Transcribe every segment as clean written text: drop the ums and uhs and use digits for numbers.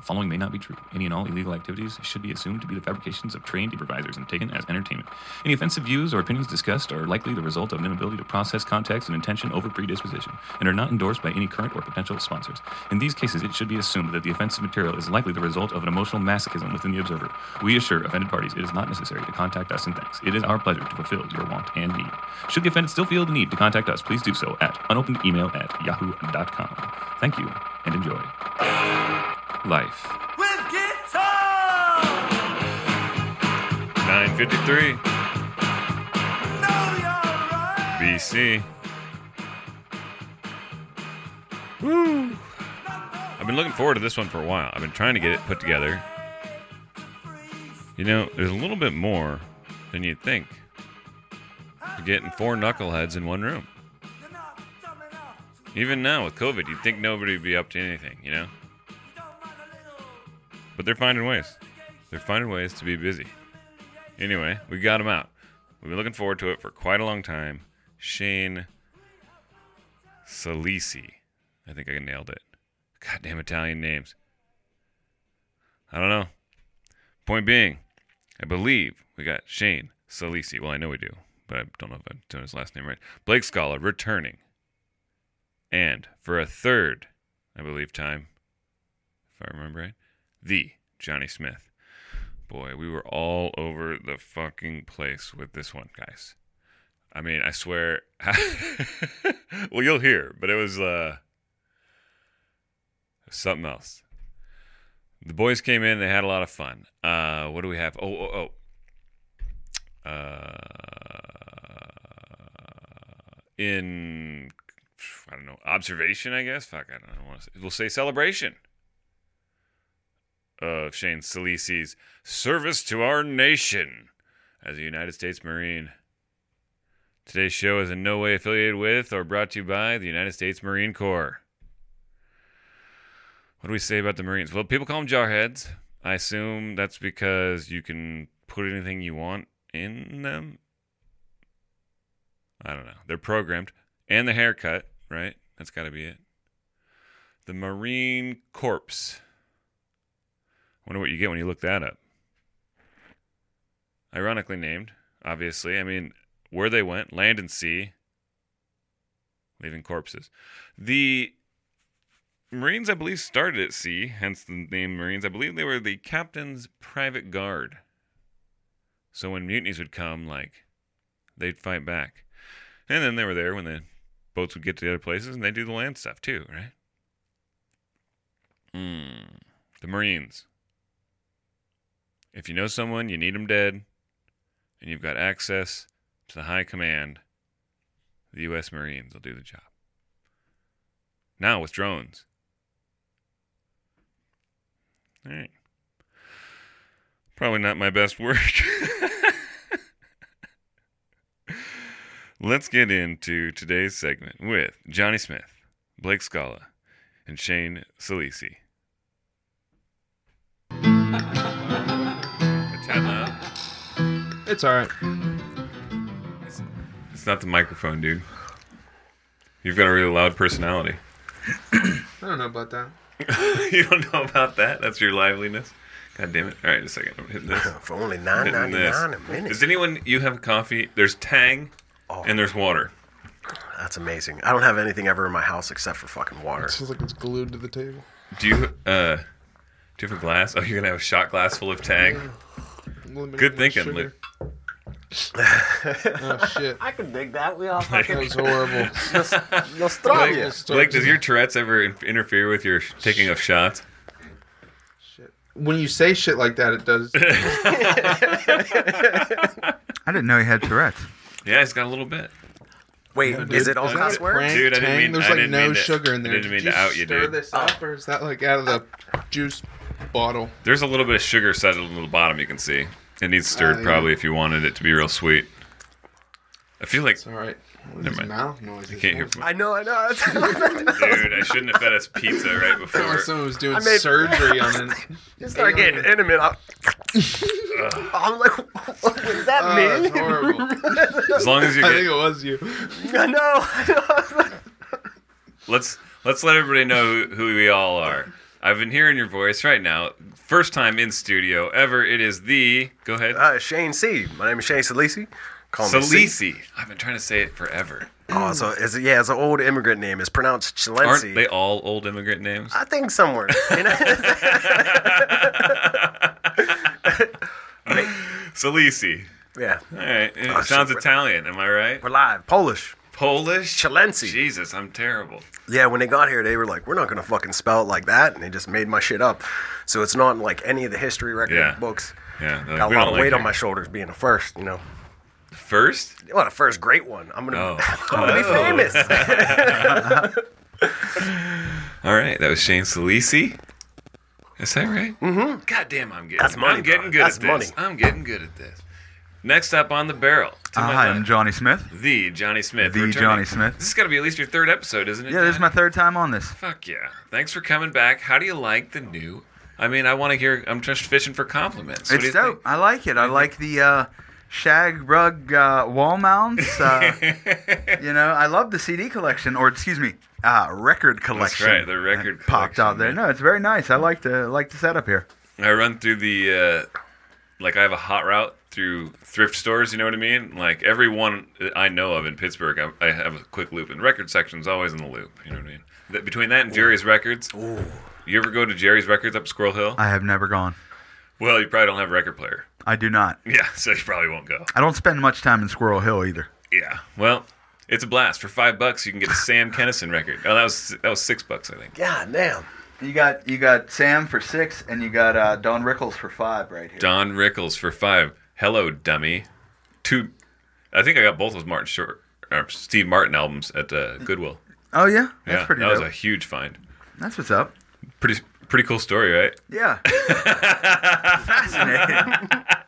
The following may not be true. Any and all illegal activities should be assumed to be the fabrications of trained improvisers and taken as entertainment. Any offensive views or opinions discussed are likely the result of an inability to process context and intention over predisposition, and are not endorsed by any current or potential sponsors. In these cases, it should be assumed that the offensive material is likely the result of an emotional masochism within the observer. We assure offended parties it is not necessary to contact us in thanks. It is our pleasure to fulfill your want and need. Should the offended still feel the need to contact us, please do so at unopenedemail@yahoo.com. Thank you, and enjoy. Life. With guitar! 9:53 Know you're right. BC. Woo! I've been looking forward to this one for a while. I've been trying to get it put together. You know, there's a little bit more than you'd think to getting 4 knuckleheads in one room. Even now with COVID, you'd think nobody would be up to anything, you know? But they're finding ways. They're finding ways to be busy. Anyway, we got them out. We've been looking forward to it for quite a long time. Shane Salisi. I think I nailed it. Goddamn Italian names. I don't know. Point being, I believe we got Shane Salisi. Well, I know we do, but I don't know if I'm doing his last name right. Blake Scala returning. And for a third, I believe, time, if I remember right, the Johnny Smith. Boy, we were all over the fucking place with this one, guys. I mean, I swear. Well, you'll hear, but it was something else. The boys came in. They had a lot of fun. What do we have? In, I don't know, observation, I guess? Fuck, I don't know. We'll say celebration of Shane Salisi's service to our nation as a United States Marine. Today's show is in no way affiliated with or brought to you by the United States Marine Corps. What do we say about the Marines? Well, people call them jarheads. I assume that's because you can put anything you want in them. I don't know. They're programmed. And the haircut, right? That's got to be it. The Marine Corps. Wonder what you get when you look that up. Ironically named, obviously. I mean, where they went, land and sea, leaving corpses. The Marines, I believe, started at sea, hence the name Marines. I believe they were the captain's private guard. So when mutinies would come, like, they'd fight back. And then they were there when the boats would get to the other places, and they'd do the land stuff too, right? The Marines. If you know someone, you need them dead, and you've got access to the high command, the U.S. Marines will do the job. Now with drones. All right. Probably not my best work. Let's get into today's segment with Johnny Smith, Blake Scala, and Shane Salisi. It's all right. It's not the microphone, dude. You've got a really loud personality. I don't know about that. You don't know about that? That's your liveliness? God damn it. All right, just a second. I'm hitting this. For only $9.99 a minute. Does anyone, you have coffee? There's Tang and there's water. That's amazing. I don't have anything ever in my house except for fucking water. It feels like it's glued to the table. Do you have a glass? Oh, you're going to have a shot glass full of Tang? Good thinking, Luke. Oh, shit. I could dig that. We all fucking... That was horrible. Blake, does your Tourette's ever interfere with your taking of shots? Shit. When you say shit like that, it does. I didn't know he had Tourette's. Yeah, he's got a little bit. Wait, is it all that cuss a words? prank? Dude, I didn't Tang? mean- There's I like didn't no mean to- sugar in there. I didn't mean Did to out you, stir dude. this up, or is that like out of the juice bottle? There's a little bit of sugar settled in the bottom, you can see. It needs stirred yeah. probably if you wanted it to be real sweet. I feel like... It's all right. What Never is mind. mouth noise? I can't hear... I know. Dude, I shouldn't have fed us pizza right Like before. someone was doing I made- surgery on it. Just start getting intimate. I'm like, what does that mean? It's horrible. As long as you I think get... it was you. I know. Let's let everybody know who we all are. I've been hearing your voice right now. First time in studio ever. It is the... Go ahead. Shane C. My name is Shane Salisi. Call me C. Salisi. I've been trying to say it forever. Oh, so it's an old immigrant name. It's pronounced Chilensi. Aren't they all old immigrant names? I think somewhere. You know? Salisi. Yeah. All right. It Oh, sounds shit, Italian. Am I right? We're live. Polish. Polish? Chilensi. Jesus, I'm terrible. Yeah, when they got here, they were like, we're not going to fucking spell it like that. And they just made my shit up. So it's not in like any of the history record books. Yeah. they're like, Got a we lot don't of weight like on you. my shoulders being the first, you know. First? Well, the first great one. I'm gonna Oh. be famous. All right. That was Shane Salisi. Is that right? Mm-hmm. God damn, I'm getting That's money, I'm getting bro. good That's at this. money. I'm getting good at this. Next up on the barrel. To my Hi, I'm left, Johnny Smith. the Johnny Smith. The returning. Johnny Smith. This has got to be at least your third episode, isn't it? Yeah, this is Johnny? my third time on this. Fuck yeah. Thanks for coming back. How do you like the new... I mean, I want to hear... I'm just fishing for compliments. What do It's you dope. think? I like it. I like the shag rug wall mounts. You know, I love the CD collection, or excuse me, record collection. right, the record that popped out collection, there. yeah. No, it's very nice. I like the setup here. I run through the... like, I have a hot route through thrift stores, you know what I mean? Like, every one that I know of in Pittsburgh, I have a quick loop. And record section's always in the loop, you know what I mean? Between that and Jerry's Records... You ever go to Jerry's Records up Squirrel Hill? I have never gone. Well, you probably don't have a record player. I do not. Yeah, so you probably won't go. I don't spend much time in Squirrel Hill either. Yeah, well, it's a blast. For $5, you can get a Sam Kennison record. Oh, that was $6, I think. God damn. You got Sam for $6, and you got Don Rickles for $5 right here. Don Rickles for $5. Hello, dummy. I think I got both those Steve Martin albums at Goodwill. Oh yeah, that's Yeah, pretty that dope. was a huge find. That's what's up. Pretty cool story, right? Yeah. Fascinating.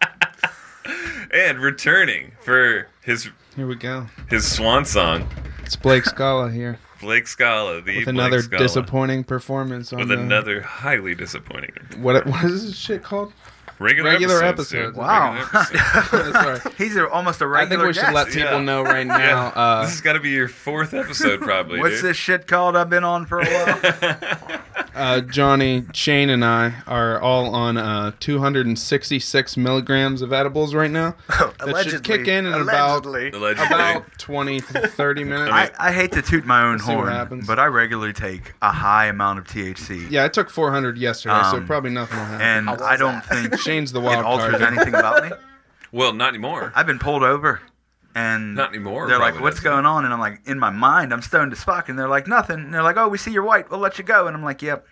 And returning for his Here we go. swan song, It's Blake Scala here Blake Scala, the with Blake another Scala, disappointing performance on with the, another highly disappointing what is this shit called? regular episodes. dude. Wow. Regular episodes. Sorry. He's almost a I think regular we should guest. let people Yeah. know right now. This has got to be your 4th episode, probably. What's dude. this shit called I've been on for a while? Johnny, Shane, and I are all on 266 milligrams of edibles right now. That should kick in Allegedly. about 20 to 30 minutes. I hate to toot my own We'll see what horn, happens. but I regularly take a high amount of THC. Yeah, I took 400 yesterday, so probably nothing will happen. And I don't think Shane's the it wild alters card. anything about me. Well, not anymore. I've been pulled over, and Not anymore, they're like, probably "What's doesn't. going on?" And I'm like, in my mind, I'm stoned as fuck, and they're like, "Nothing." And they're like, "Oh, we see you're white. We'll let you go." And I'm like, "Yep."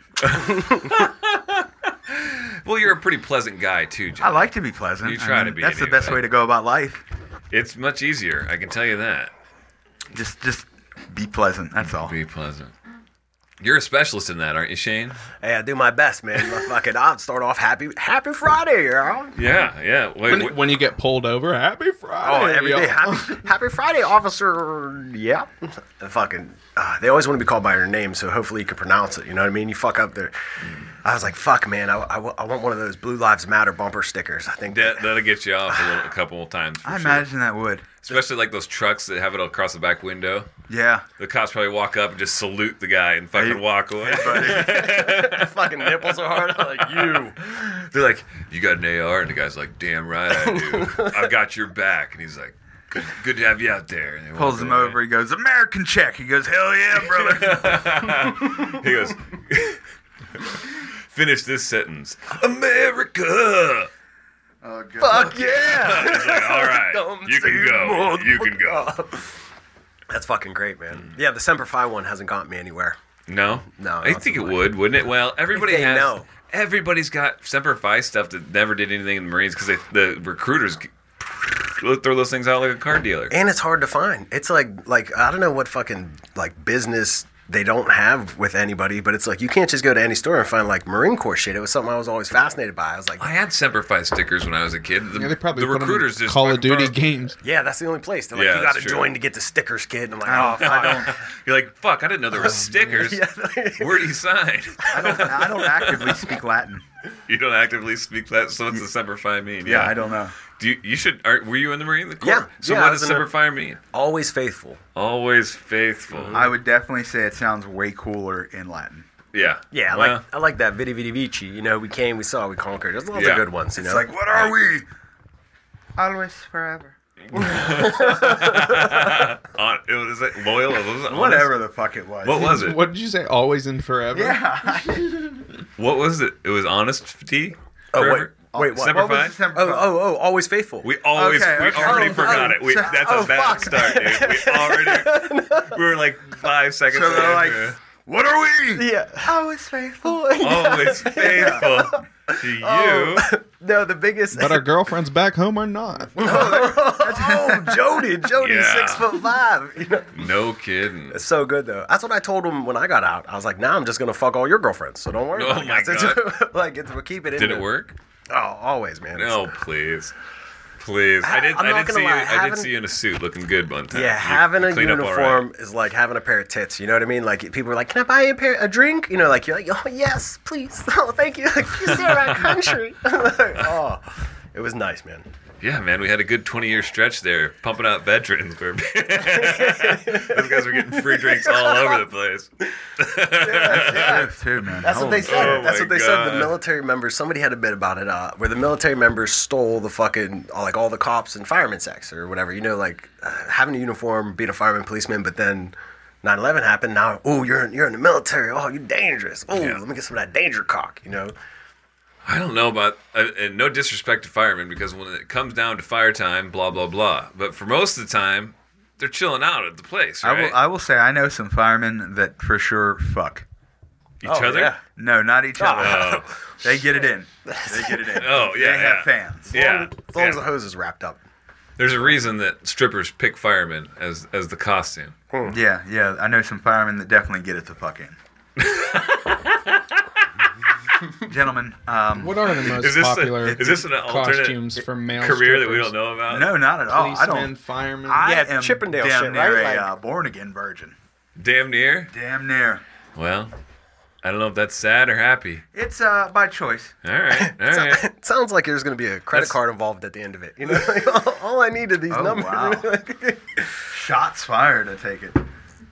Well, you're a pretty pleasant guy, too, I John. like to be pleasant. You try I to mean, be That's the anyway. best way to go about life. It's much easier, I can tell you that. Just be pleasant. That's all. Be pleasant. You're a specialist in that, aren't you, Shane? Hey, I do my best, man. I'll start off happy Friday, yo. Yeah. Wait, When you get pulled over, happy Oh, Friday. every yo. day. Happy Friday, officer. Yeah. They always want to be called by their name, so hopefully you can pronounce it. You know what I mean? You fuck up their... I was like, fuck, man. I want one of those Blue Lives Matter bumper stickers. I think that'll get you off a couple of times. For I sure. imagine that would. Especially like those trucks that have it across the back window. Yeah. The cops probably walk up and just salute the guy and fucking walk away. fucking nipples are hard. I'm like, you. They're like, "You got an AR?" And the guy's like, "Damn right I do. I've got your back." And he's like, "Good to have you out there." And they Pulls walk him away. over. He goes, "American check." He goes, "Hell yeah, brother." He goes, finish this sentence. America. Oh, God. Fuck yeah. He's like, all right, you can go. You can go. That's fucking great, man. Yeah, the Semper Fi one hasn't gotten me anywhere. No? No, I not think so it much. would, wouldn't it? Well, everybody If they has. know. Everybody's got Semper Fi stuff that never did anything in the Marines because the recruiters throw those things out like a car dealer. And it's hard to find. It's like I don't know what fucking like business they don't have with anybody, but it's like you can't just go to any store and find like Marine Corps shit. It was something I was always fascinated by. I was like, I had Semper Fi stickers when I was a kid. Yeah, they probably the put 'em in recruiters just Call of fucking Duty throw- games. yeah, that's the only place. They're like, Yeah, you got to that's true. join to get the stickers, kid. And I'm like, oh, fuck. You're like, fuck, I didn't know there were stickers. Yeah. Where do you sign? I don't actively speak Latin. You don't actively speak that, so what's the Semper Fi mean? Yeah, I don't know. You should. Were you in the Marine Corps? Yeah. So Yeah, what I does was in Semper the- Fi mean? Always faithful. Always faithful. I would definitely say it sounds way cooler in Latin. Yeah. Yeah, Well, I like that Vidi Vidi Vici. You know, we came, we saw, we conquered. There's lots Yeah. of good ones. You know, It's like, what are we? Always, forever. it was like loyal. What was it? Whatever the fuck it was. What was it? What did you say? Always and forever? Yeah. What was it? It was honesty. Oh, Forever? wait, what? Semper What was Fi? the Semper Oh, Fi? oh, always faithful. We always, Okay, we okay. already Oh, forgot oh, it. We, so- that's a bad fuck. start, dude. We already, we were like 5 seconds. So they're away. like, what are we? Yeah. Always faithful. Always faithful to you. No, the biggest. But our girlfriends back home are not. oh, Jody, Yeah. 6'5". You know? No kidding. It's so good though. That's what I told him when I got out. I was like, "Now I'm just gonna fuck all your girlfriends, so don't worry." Oh about it, my guys." Like, we'll keep it in. Did it there. work? Oh, always, man. It's- No, please. Please. I I'm not did gonna see lie, you. I did having- see you in a suit looking good one time. Yeah, You having a cleaned up all right. uniform is like having a pair of tits. You know what I mean? Like people are like, "Can I buy you a drink?" You know, like you're like, "Oh yes, please. Oh, thank you." Like, you see our country. Like, oh, it was nice, man. Yeah, man, we had a good 20-year stretch there, pumping out veterans. Those guys were getting free drinks all over the place. Yeah, too, man. That's what they said. Oh That's my what they said. God. The military members. Somebody had a bit about it, where the military members stole the fucking like all the cops and firemen sex or whatever. You know, like having a uniform, being a fireman, policeman, but then 9/11 happened. Now, oh, you're in the military. Oh, you're dangerous. Oh, Yeah. let me get some of that danger cock. You know. I don't know about, and no disrespect to firemen, because when it comes down to fire time, blah, blah, blah. But for most of the time, they're chilling out at the place, right? I will say I know some firemen that for sure fuck. Each other? Yeah. No, not each other. Oh. They get it in. They get it in. Oh, yeah, They have yeah. fans. Yeah. As long as Yeah. the hose is wrapped up. There's a reason that strippers pick firemen as the costume. Yeah. I know some firemen that definitely get it to fuck in. Gentlemen, What are the most Is this popular is this an alternate costumes for male career that we strippers? don't know about? no, not at all. I Policemen, don't. firemen. I Yeah, am Chippendale damn shit, near right? a Like- born again virgin. Damn near. Damn near. Well, I don't know if that's sad or happy. It's by choice. All right, all right. It sounds like there's going to be a credit That's- guard involved at the end of it. You know, like, all I need are these Oh, numbers. wow. Shots fired. I take it.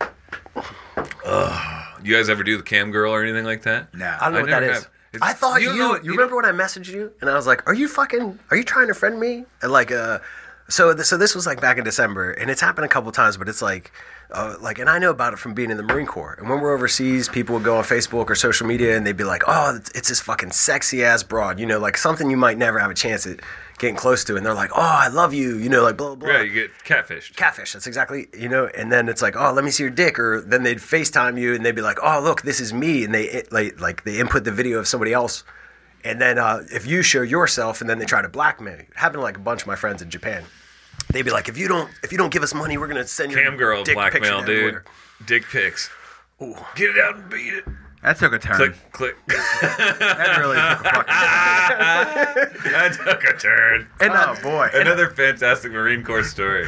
You guys ever do the cam girl or anything like that? Nah. I don't know what that never is. have. It's- I thought you you. know- You remember when I messaged you and I was like, "Are you trying to friend me?" And like, so this was like back in December, and it's happened a couple times, but it's like, and I know about it from being in the Marine Corps. And when we're overseas, people would go on Facebook or social media and they'd be like, "Oh, it's this fucking sexy ass broad," you know, like something you might never have a chance at getting close to, and they're like, "Oh, I love you," you know, like blah blah. Yeah, you get catfished. Catfish, that's exactly, you know, and then it's like, "Oh, let me see your dick," or then they'd FaceTime you and they'd be like, "Oh, look, this is me," and they like they input the video of somebody else, and then if you show yourself, and then they try to blackmail you. It happened to like a bunch of my friends in Japan. They'd be like, if you don't give us money, we're gonna send you Cam girl dick picture blackmail, dude. everywhere." Dick pics. Get it out and beat it. That took a turn. Click, click. That really took a fucking turn. That took a turn. And Oh boy. Another fantastic Marine Corps story.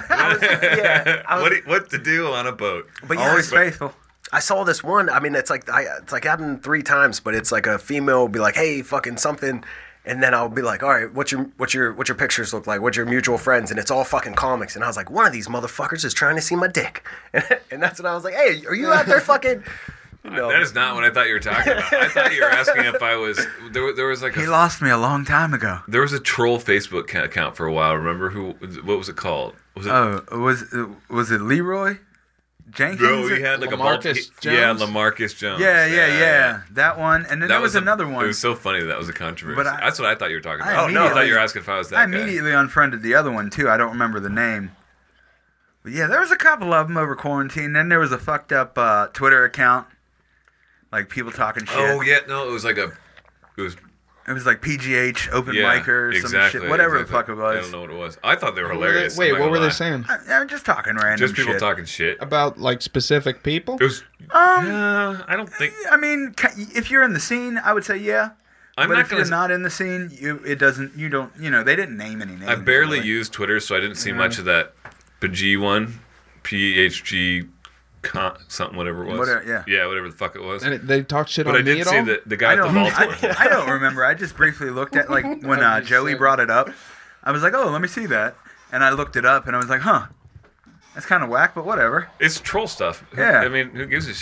What to do on a boat? But yeah, Always faithful. I saw this one. I mean, it's like happened 3 times, but it's like a female will be like, "Hey, fucking something," and then I'll be like, "All right, what's your pictures look like? What's your mutual friends?" And it's all fucking comics. And I was like, one of these motherfuckers is trying to see my dick, and that's when I was like, "Hey, are you out there fucking?" No. That is not what I thought you were talking about. I thought you were asking if I was. There was like He lost me a long time ago. there was a troll Facebook account for a while. Remember what was it called? Was it? Oh, was it Leroy Jenkins? Bro, he had like LaMarcus a yeah, Jones? LaMarcus Jones. Yeah. That one, and then there was another one. It was so funny that was a controversy. But I- That's what I thought you were talking I about. I thought immediately- you were asking if I was that I guy. immediately unfriended the other one too. I don't remember the name. But yeah, there was a couple of them over quarantine. Then there was a fucked up Twitter account, like people talking shit. Oh yeah, no, it was like it was It was like PGH open yeah, micer, some exactly, shit, whatever exactly. the fuck it was. I don't know what it was. I thought they were hilarious. Wait, I'm not what were gonna they lie. saying? I'm just talking random Just people shit. talking shit. About like specific people? It was. I don't think. I mean, if you're in the scene, I would say yeah. I'm but not if you're gonna. not in the scene, they didn't name any names. I barely really. used Twitter, so I didn't see much of that. PG one, PHG, something whatever it was. Whatever, yeah. whatever the fuck it was. And they talked shit But on I me did at see all? the guy at the Baltimore. I don't remember. I just briefly looked at like when Joey brought it up. I was like, oh, let me see that, and I looked it up, and I was like, huh, that's kind of whack, but whatever. It's troll stuff. Yeah. I mean, who gives a shit?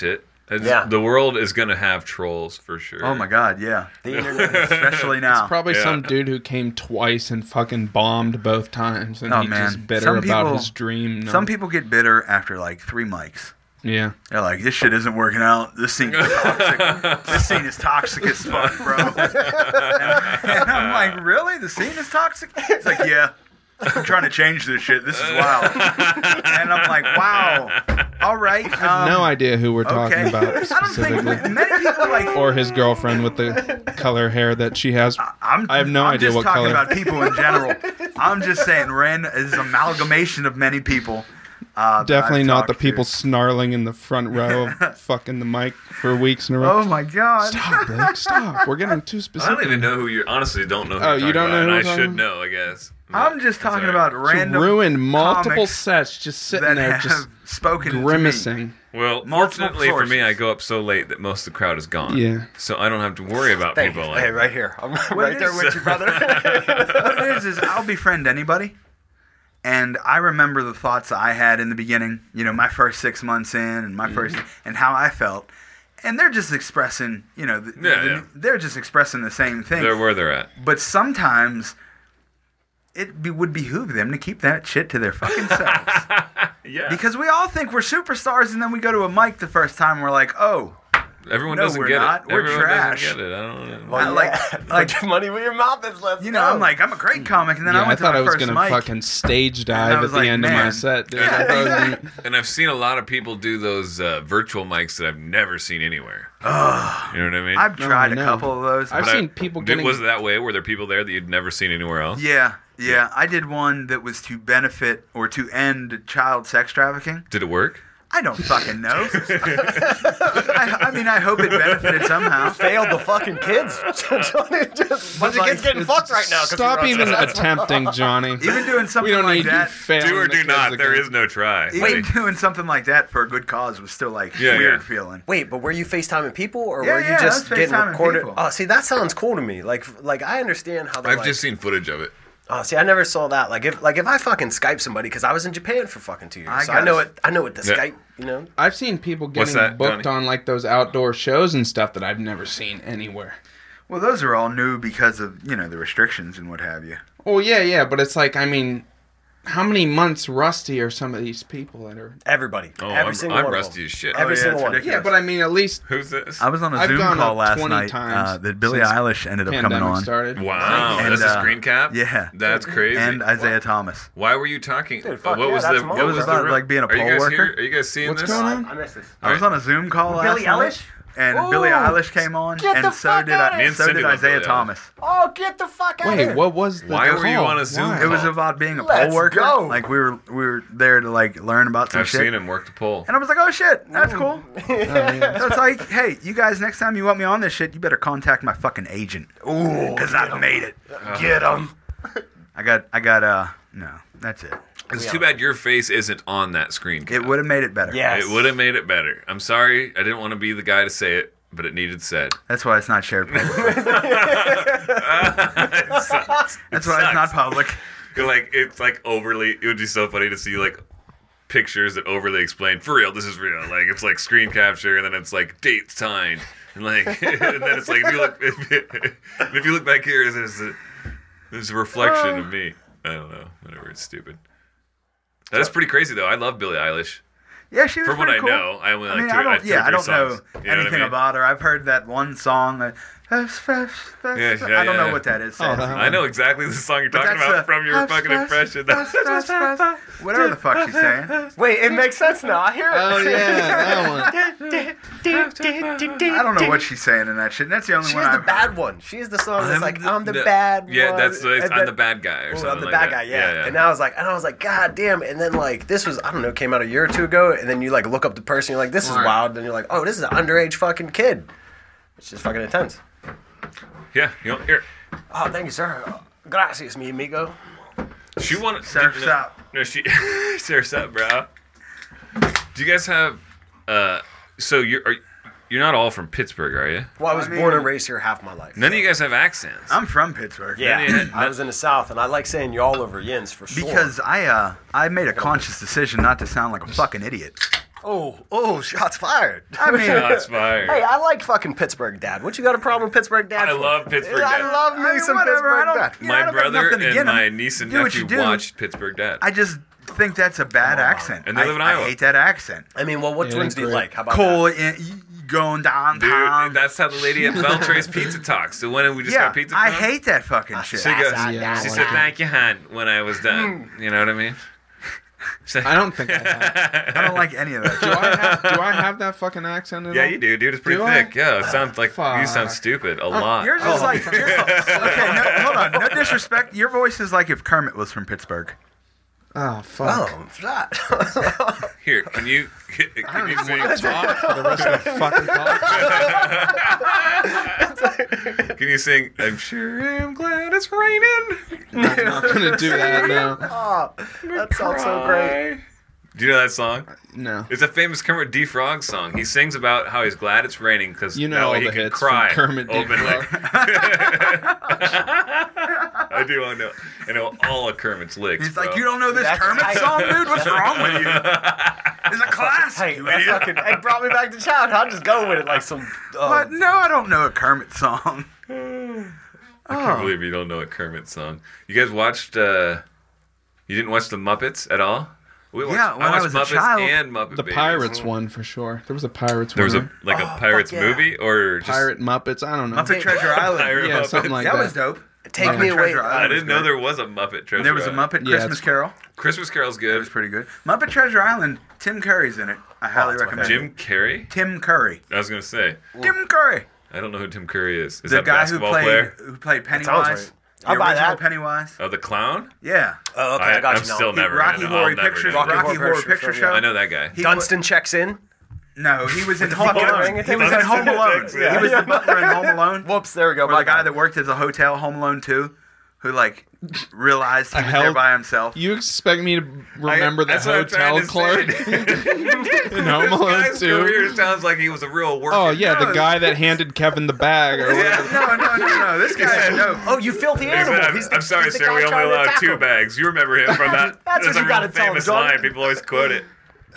The world is gonna have trolls for sure. Oh my god, yeah. The internet. Especially now. Probably some dude who came twice and fucking bombed both times, and Oh, he's man. just bitter Some about people- his dream. No. Some people get bitter after like 3 mics. Yeah. They're like, this shit isn't working out. This scene is toxic. This scene is toxic as fuck, bro. And I'm like, really? The scene is toxic? It's like, yeah. I'm trying to change this shit. This is wild. And I'm like, wow. All right. No idea who we're talking okay. about I don't specifically. think many people like. Or his girlfriend with the color hair that she has. I have no I'm idea just what talking color. about people in general. I'm just saying, Ren is an amalgamation of many people. that Definitely I've not the talked to. people snarling in the front row of fucking the mic for weeks in a row. Oh my god. Stop, Blake, stop. We're getting too I specific. don't even know who you're. Honestly, don't know. Who Oh, you're you talking don't know about, who and I'm I should talking know, I guess. I'm just That's talking all right. about random Ruined multiple comics sets just sitting that there have just spoken to me. grimacing. Well, Multiple fortunately for me, sources. I go up so late that most of the crowd is gone. Yeah. So I don't have to worry about Hey, people like. hey, right here. I'm What right it there is- with you, brother. What it is I'll befriend anybody. And I remember the thoughts I had in the beginning, you know, my first 6 months in and my first, and how I felt. And they're just expressing, you know, they're just expressing the same thing. They're where they're at. But sometimes would behoove them to keep that shit to their fucking selves. Yeah. Because we all think we're superstars, and then we go to a mic the first time and we're like, oh, Everyone No, doesn't we're get not. it. We're Everyone trash. doesn't get it. I don't know. Well, like- put your money where your mouth is. Let's you know, go. I'm like, I'm a great comic, and then Yeah, I I went to thought my I was first gonna mic. fucking stage And I dive at was the like, end of my man. set, dude. I thought I was gonna- And I've seen a lot of people do those virtual mics that I've never seen anywhere. You know what I mean? I've tried I a know. couple of those. I've But seen people getting. Was it that way? Were there people there that you'd never seen anywhere else? Yeah. I did one that was to benefit or to end child sex trafficking. Did it work? I don't fucking know. I mean, I hope it benefited somehow. failed the fucking kids. Just bunch of kids getting fucked right now. 'cause Stop we even run- attempting, Johnny. Even doing We something don't like need you that. failing. Do or the do kids not. There again. is no try. Even doing something like that for a good cause was still like Yeah, weird yeah. feeling. Wait, but were you FaceTiming people or Yeah, were yeah, you I just was getting FaceTiming recorded? people. Oh, see, that sounds cool to me. Like I understand how they I've like, just seen footage of it. Oh, see, I never saw that. Like if I fucking Skype somebody because I was in Japan for fucking 2 years, so I know it. I know what the Yeah. Skype. You know. I've seen people What's getting that, booked Johnny? on like those outdoor shows and stuff that I've never seen anywhere. Well, those are all new because of, you know, the restrictions and what have you. Oh yeah, but it's like, I mean, how many months rusty are some of these people that are? Everybody. Oh, Every single I'm one rusty of as shit. them. Every yeah, single it's one. ridiculous. Yeah, but I mean, at least Who's this? I was on a I've Zoom gone call up last 20 night times that Billie since Eilish ended up coming pandemic on. started. Wow, And, that's a screen cap. Yeah. That's crazy. And Isaiah Thomas. Why were you talking? Dude, fuck what yeah, was that's the? mine. What It was was the? about, real- like, being a Are you poll guys worker. here? Are you guys seeing What's this? going on? I missed this. I was on a Zoom call last Billie night, Eilish? and Billie Eilish came on, Get the and so fuck did outta here. Me and so Cindy did love Isaiah Billie Eilish. Thomas. Oh, get the fuck out of Wait, here. what was the Why were you call? on a Zoom Why? It was call? about being a Let's poll worker. go. Like we were there to like learn about some I've shit. seen him work the pole. And I was like, oh shit, that's cool. Oh, yeah. So it's like, hey, you guys, next time you want me on this shit, you better contact my fucking agent. Ooh, because I've made it. Get them. I got, no, that's it. It's too bad your face isn't on that screen cap. It would have made it better. Yes. It would have made it better. I'm sorry. I didn't want to be the guy to say it, but it needed said. That's why it's not shared publicly. That's why it's not public. Like, it's like overly. It would be so funny to see like pictures that overly explain. For real, this is real. Like it's like screen capture, and then it's like dates signed, and like, and then it's like if you look back here, there's a reflection of me. I don't know. Whatever. It's stupid. That's pretty crazy though. I love Billie Eilish. Yeah, she was From what pretty I cool. know, I only like two. I don't, two or I three don't know songs. You know what I anything mean? about her. I've heard that one song. I don't know what that is. I know exactly the song you're talking that's about the- from your fucking impression. Whatever the fuck she's saying. Wait, it makes sense now. I hear it. Oh yeah, that one. I don't know what she's saying in that shit. That's the only She's one the I've bad heard. one. She's the song that's like, I'm the No, bad yeah, one. that's And I'm then- the bad guy or Oh, something I'm the like bad that. guy, yeah. And I was like, God damn. And then like this was, I don't know, came out a year or two ago, and then you like look up the person, you're like, this is Right. wild. Then you're like, oh, this is an underage fucking kid. It's just fucking intense. Yeah, you know, here. Oh, thank you, sir. Gracias, mi amigo. She wanted. Surf's up. No, she. Surf's up, bro. Do you guys have? So you're not all from Pittsburgh, are you? Well, I was born and raised here half my life. None of you guys have accents. I'm from Pittsburgh. Yeah, I was in the South, and I like saying y'all over yins for sure. Because I made a conscious decision not to sound like a fucking idiot. Oh, shots fired. I mean, Shots fired. Hey, I like fucking Pittsburgh Dad. What you got a problem with Pittsburgh Dad? I for? love Pittsburgh I Dad. love me some Pittsburgh Dad. Yeah, I My don't got brother nothing and against my him. niece and Do what you nephew do. watched Pittsburgh Dad. I just think that's a bad accent. And they live in I Iowa. hate that accent. I mean, well, what Yeah, twins do you great. like? How about Cole that? going downtown. Dude, that's how the lady at Beltre's Pizza talks. The one we just yeah, got pizza I from. hate that fucking shit. She goes, Yeah, I she like said, it. "Thank you, hon," when I was done. You know what I mean? I don't think I have. I don't like any of that. Do I have that fucking accent at Yeah, all? you do, dude. It's pretty Do I? thick. Yeah, it sounds like you sound fuck. stupid a lot. Yours is like okay. No, hold on. No disrespect. Your voice is like if Kermit was from Pittsburgh. Oh, fuck. Oh, that. Here, can you sing? Talk for the rest of the fucking podcast. Can you sing? I'm sure I'm glad it's raining. I'm not gonna do that now. Oh, that sounds so great. Do you know that song? No. It's a famous Kermit D. Frog song. He sings about how he's glad it's raining because You know that all way he the can hits cry from Kermit D. openly. Frog. I do. I know all of Kermit's licks. He's like, bro. you don't know this That's Kermit tight. song, dude? What's wrong with you? It's a classic. Hey, you that idiot. fucking, it brought me back to childhood. I'll just go with it like some. What? No, I don't know a Kermit song. I can't believe you don't know a Kermit song. You guys watched? You didn't watch the Muppets at all? We watched, Yeah, when I watched was a Muppets child. and Muppet The Babies. Pirates one for sure. There was a Pirates There was one. a Pirates yeah. movie or just Pirate Muppets. I don't know. Muppet Treasure Island. Pirate Yeah, Muppets? something like that that. was dope. Take Muppet me away. Treasure Island I was didn't know good. there was a Muppet Treasure. And there was a Island. Muppet Yeah, Christmas it's- Carol. Christmas Carol's It good. was pretty good. Muppet Treasure Island. Tim Curry's in it. I highly that's my recommend Jim it. Carrey? Tim Curry. I was gonna say. Tim Curry. I don't know who Tim Curry is. Is The that guy who basketball played player? Pennywise. sounds right. The I'll buy original that. Pennywise. Oh, the clown? Yeah. Oh, okay, I got I'm you now. still never Rocky gonna, Horror I'll never Picture get it. Rocky Horror Picture Picture Show. Show. I know that guy. He Dunstan checks in. No, he was in the Home fucking Alone. ring He was in Home Alone. Yeah. He was the butler in Home Alone. Whoops, there we go. Or My the guy bad. that worked at the hotel, Home Alone 2, who like realized he was hell- there by himself. You expect me to remember the That's what I'm hotel trying to clerk say. in Home This Alone guy's 2? career sounds like he was a real worker. Oh yeah, the No. guy that handed Kevin the bag or whatever. No. This guy's dope. Oh, you filthy He animal. said, He's the, I'm sorry, he's the sir. guy We only trying to allow attack 2 him. bags. You remember him from that? That's what a you real gotta tell him, famous John. line. People always quote it.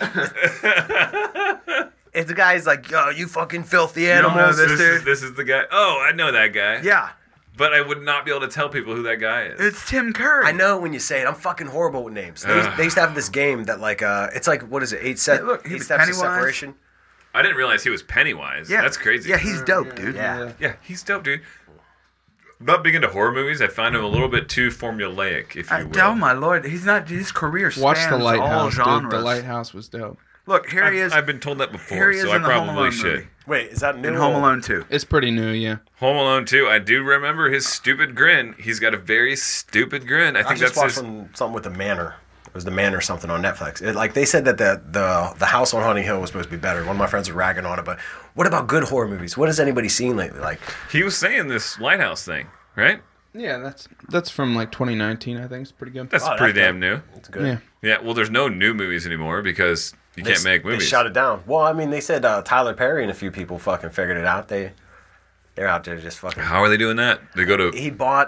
If the guy's like, yo, you fucking filthy don't know animals. this dude? This is the guy. Oh, I know that guy. Yeah, But I would not be able to tell people who that guy is. it's Tim Curry. I know when you say it. I'm fucking horrible with names. They used to have this game that like, it's like, what is it? 8 Yeah, look, he eight was steps of Pennywise. separation. I didn't realize he was Pennywise. Yeah, That's crazy. Yeah, he's dope, dude. Yeah. Yeah, he's dope, dude. I'm not big into horror movies. I find him a little bit too formulaic, if you will. Oh my lord, he's not. His career spans Watch The all Lighthouse, dude. genres. The Lighthouse was dope. Look, here he is. I've been told that before, Here he is so I in the Home probably Alone should. movie. Wait, is that new? In Home Alone 2. It's pretty new, yeah. Home Alone 2, I do remember his stupid grin. He's got a very stupid grin. I I think just that's watched his... something with the Manor. It was the Manor something on Netflix. Like they said that the house on Hunting Hill was supposed to be better. One of my friends were ragging on it, but what about good horror movies? What has anybody seen lately? Like, He was saying this Lighthouse thing, right? Yeah, that's from like 2019, I think. It's pretty good. That's Oh, pretty that's damn new. it's good. Yeah. Yeah, well, there's no new movies anymore because you can't make movies. They shut it down. Well, I mean, they said Tyler Perry and a few people fucking figured it out. They're out there just fucking. How are they doing that? They go to... He bought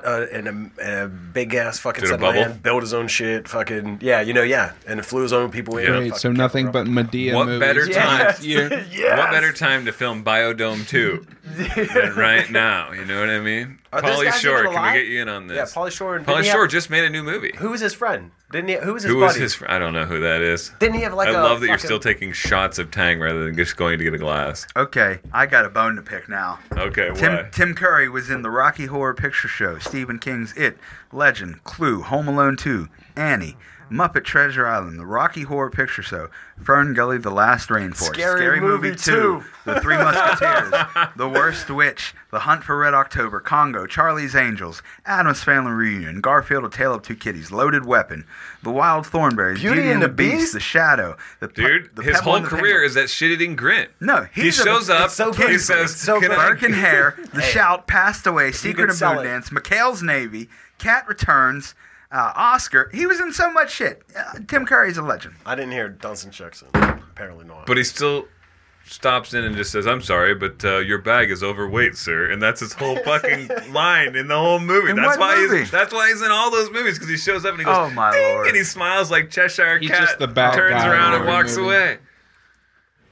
a big ass fucking Did a set of bubble? land, built his own shit, fucking and flew his own people in. Yeah. Great. Fucking So kept nothing it but Medea What movies better time? next year. Yes. What better time to film Biodome 2 than right now? You know what I mean? Are those Pauly guys Shore, even can we alive? get you in on Yeah, this? Pauly Shore. Pauly Shore just made a new movie. Who was his friend? Didn't he? Who was his Who buddy? was his friend? I don't know who that is. Didn't he have like I a love that you're fucking- still taking shots of Tang rather than just going to get a glass. Okay, I got a bone to pick now. Okay, Tim, why? Tim Curry was in the Rocky Horror Picture Show, Stephen King's It, Legend, Clue, Home Alone 2, Annie, Muppet Treasure Island, the Rocky Horror Picture Show, Fern Gully, The Last Rainforest, Scary Movie 2, The Three Musketeers, The Worst Witch, The Hunt for Red October, Congo, Charlie's Angels, Addams Family Reunion, Garfield, A Tale of Two Kitties, Loaded Weapon, The Wild Thornberries, Beauty and the Beast? The Shadow, Dude, the his Pebble whole and the career Penguin. is that shit-eating grit. No, He he's shows up, it's so he good. says, It's so "Can good." I-" Burke and Hare, The Hey. Shout, Passed Away, you Secret could of sell Moon it. Dance, McHale's Navy, Cat Returns, Oscar. He was in so much shit. Tim Curry's a legend. I didn't hear Dunstan checks in. Apparently not. But he still stops in and just says, "I'm sorry, but your bag is overweight, sir." And that's his whole fucking line in the whole movie. In That's what why movie? he's in all those movies, because he shows up and he goes, Oh, my "Ding," Lord. and he smiles like Cheshire He's Cat, just the bad turns guy around in and every walks movie. away.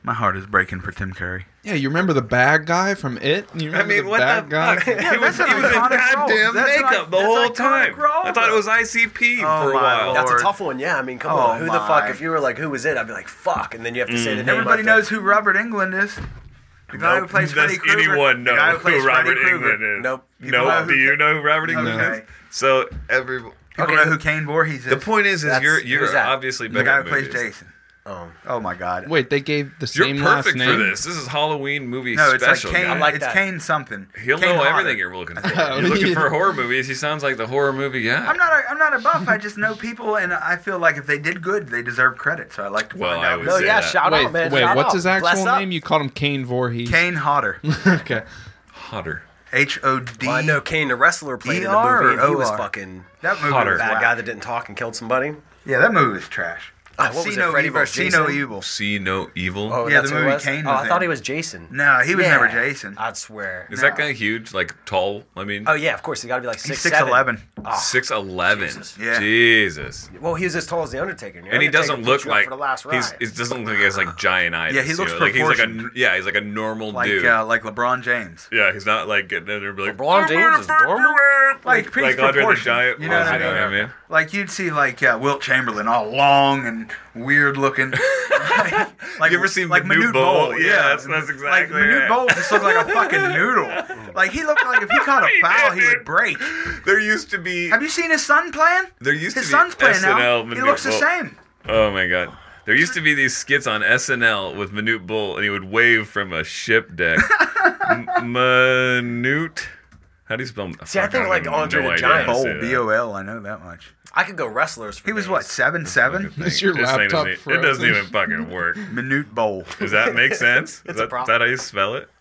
My heart is breaking for Tim Curry. Yeah, you remember the bad guy from It? You remember what the guy? fuck? Yeah, he was that's an in iconic role. goddamn That's an makeup the that's whole iconic time. role, I thought it bro. was ICP Oh, for a my while. Lord. That's a tough one, yeah. I mean, come on. Who the fuck? my. If you were like, who was it? I'd be like, fuck. And then you have to say the name. Everybody like knows who Robert Englund is. The guy who plays Does Freddy Krueger. anyone The know guy who plays who Robert Freddy Krueger. Englund is? Nope. People know No, who do you Ca- know who Robert Englund Okay. is? So every People Okay. know who Kane Voorhees is. the point is That's- you're who's that? obviously the better guy at who plays movies. Jason. Oh my God. Wait, they gave the You're same last perfect name? for this. This is Halloween movie No, it's special. like Kane. guy. I like it's that. Kane something. He'll Kane know Hodder. everything you're looking for. Oh, You're looking yeah. for horror movies. He sounds like the horror movie guy. I'm not a buff. I just know people, and I feel like if they did good, they deserve credit. So I like to Well, find I out. would No, say yeah, that. shout out, man. Wait, shout what's out. his actual Bless up. name? You called him Kane Voorhees. Kane Hodder. Okay. Hotter. H-O-D. Well, I know Kane, the wrestler, played in the ER movie, and he or was OR? fucking That movie Hodder. was bad whack. guy that didn't talk and killed somebody. Yeah, that movie was trash. What was See it, no Freddy evil. versus See no Jason? evil. See no evil. Oh, Yeah, that's the who it movie was? Kane Oh, was I thought in. he was Jason. No, he was Yeah. never Jason. I'd swear. Is that guy huge? Like tall? I mean, Oh yeah, of course. He got to be like He's 6'7". 6'11". 6'11". Jesus. Yeah. Jesus. Well, he was as tall as the Undertaker. And, the And he Undertaker doesn't put look you up like for the last he's. ride. It doesn't look like he has like giantitis. Yeah, he looks you know? Like he's like a proportioned. he's like a normal Like dude. like LeBron James. Yeah, he's not like getting in there and be like LeBron James is normal. Like he's like Andre the proportioned. Giant. You know what I mean? Like you'd see like Wilt Chamberlain all long and weird looking. like You ever seen like Manute Bol? Yeah, that's Like exactly Manute it. Bol just looked like a fucking noodle. Like he looked like if he caught a foul, he would break. There used to be. Have you seen his son playing? There used His to be son's playing SNL now. He Manute looks the Bol. same. Oh my god. There used to be these skits on SNL with Manute Bull, and he would wave from a ship deck. Manute. How do you spell? See, I think like Andre the idea Giant. how to Bol, say that. B-O-L. I know that much. I could go wrestlers. For He was days. what 7'7"? Thing. Is your This thing laptop doesn't, it doesn't frozen? even fucking work. Manute Bol. Does that make sense? It's is a that, problem. is that how you spell it?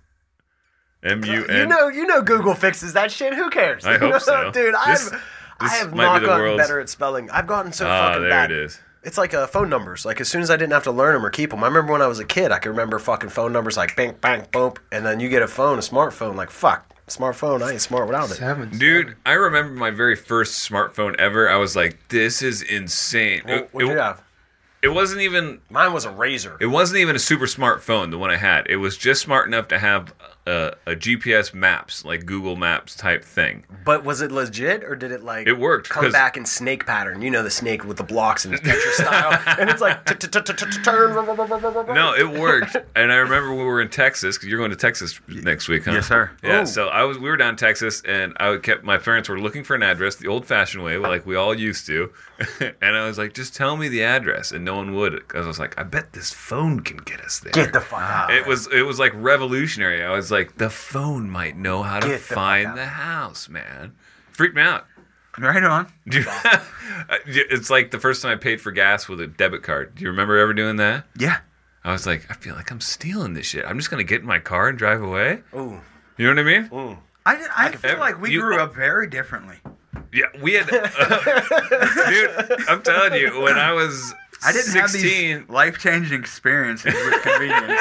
M-U-N. You know, Google fixes that shit. Who cares? I hope so. Dude. This I have might not be the gotten world's- better at spelling. I've gotten so Ah, fucking there bad. it is. It's like phone numbers. Like as soon as I didn't have to learn them or keep them. I remember when I was a kid, I could remember fucking phone numbers like bang, bang, boom, and then you get a smartphone. Like fuck, smartphone. I ain't smart without it. Dude, I remember my very first smartphone ever. I was like, this is insane. What'd you have? It wasn't even Mine was a Razor. It wasn't even a super smartphone, the one I had. It was just smart enough to have a GPS maps, like Google Maps type thing. But was it legit or did it like It worked, come 'cause- back in snake pattern? You know the snake with the blocks and Tetris style, and it's like turn. No, it worked. And I remember when we were in Texas, because you're going to Texas next week, huh? Yes, sir. Yeah, Oh. so we were down in Texas, and my parents were looking for an address the old-fashioned way, like we all used to. And I was like, just tell me the address, and no one would. Because I was like, I bet this phone can get us there. Get the fuck out. It was like revolutionary. I was like, the phone might know how to Get the fuck find out. the house, man. Freaked me out. Right on. It's like the first time I paid for gas with a debit card. Do you remember ever doing that? Yeah. I was like, I feel like I'm stealing this shit. I'm just gonna get in my car and drive away. Ooh. You know what I mean? I feel like we You- grew up very differently. Yeah, we had. Dude, I'm telling you, when I was I didn't 16, have these life-changing experiences with convenience.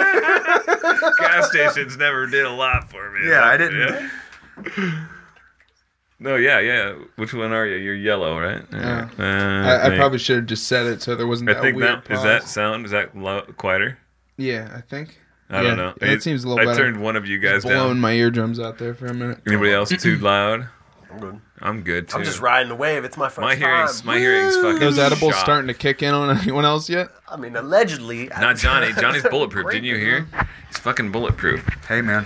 gas stations never did a lot for me. Yeah, I didn't. Yeah. No, yeah. Which one are you? You're yellow, right? Yeah. I I think- probably should have just said it so there wasn't I that think weird that is pause. that sound. Is that quieter? Yeah, I think. I don't know. It seems a little I better. turned one of you guys Blowing down. my eardrums out there for a minute. Anybody else too loud? I'm good. I'm good too. I'm just riding the wave. It's my first My hearing's time. my hearing's fucking. Those edibles shot. starting to kick in on anyone else yet? I mean, allegedly. Not Johnny. Johnny's bulletproof. Great, Didn't you hear? He's fucking bulletproof. Hey, man.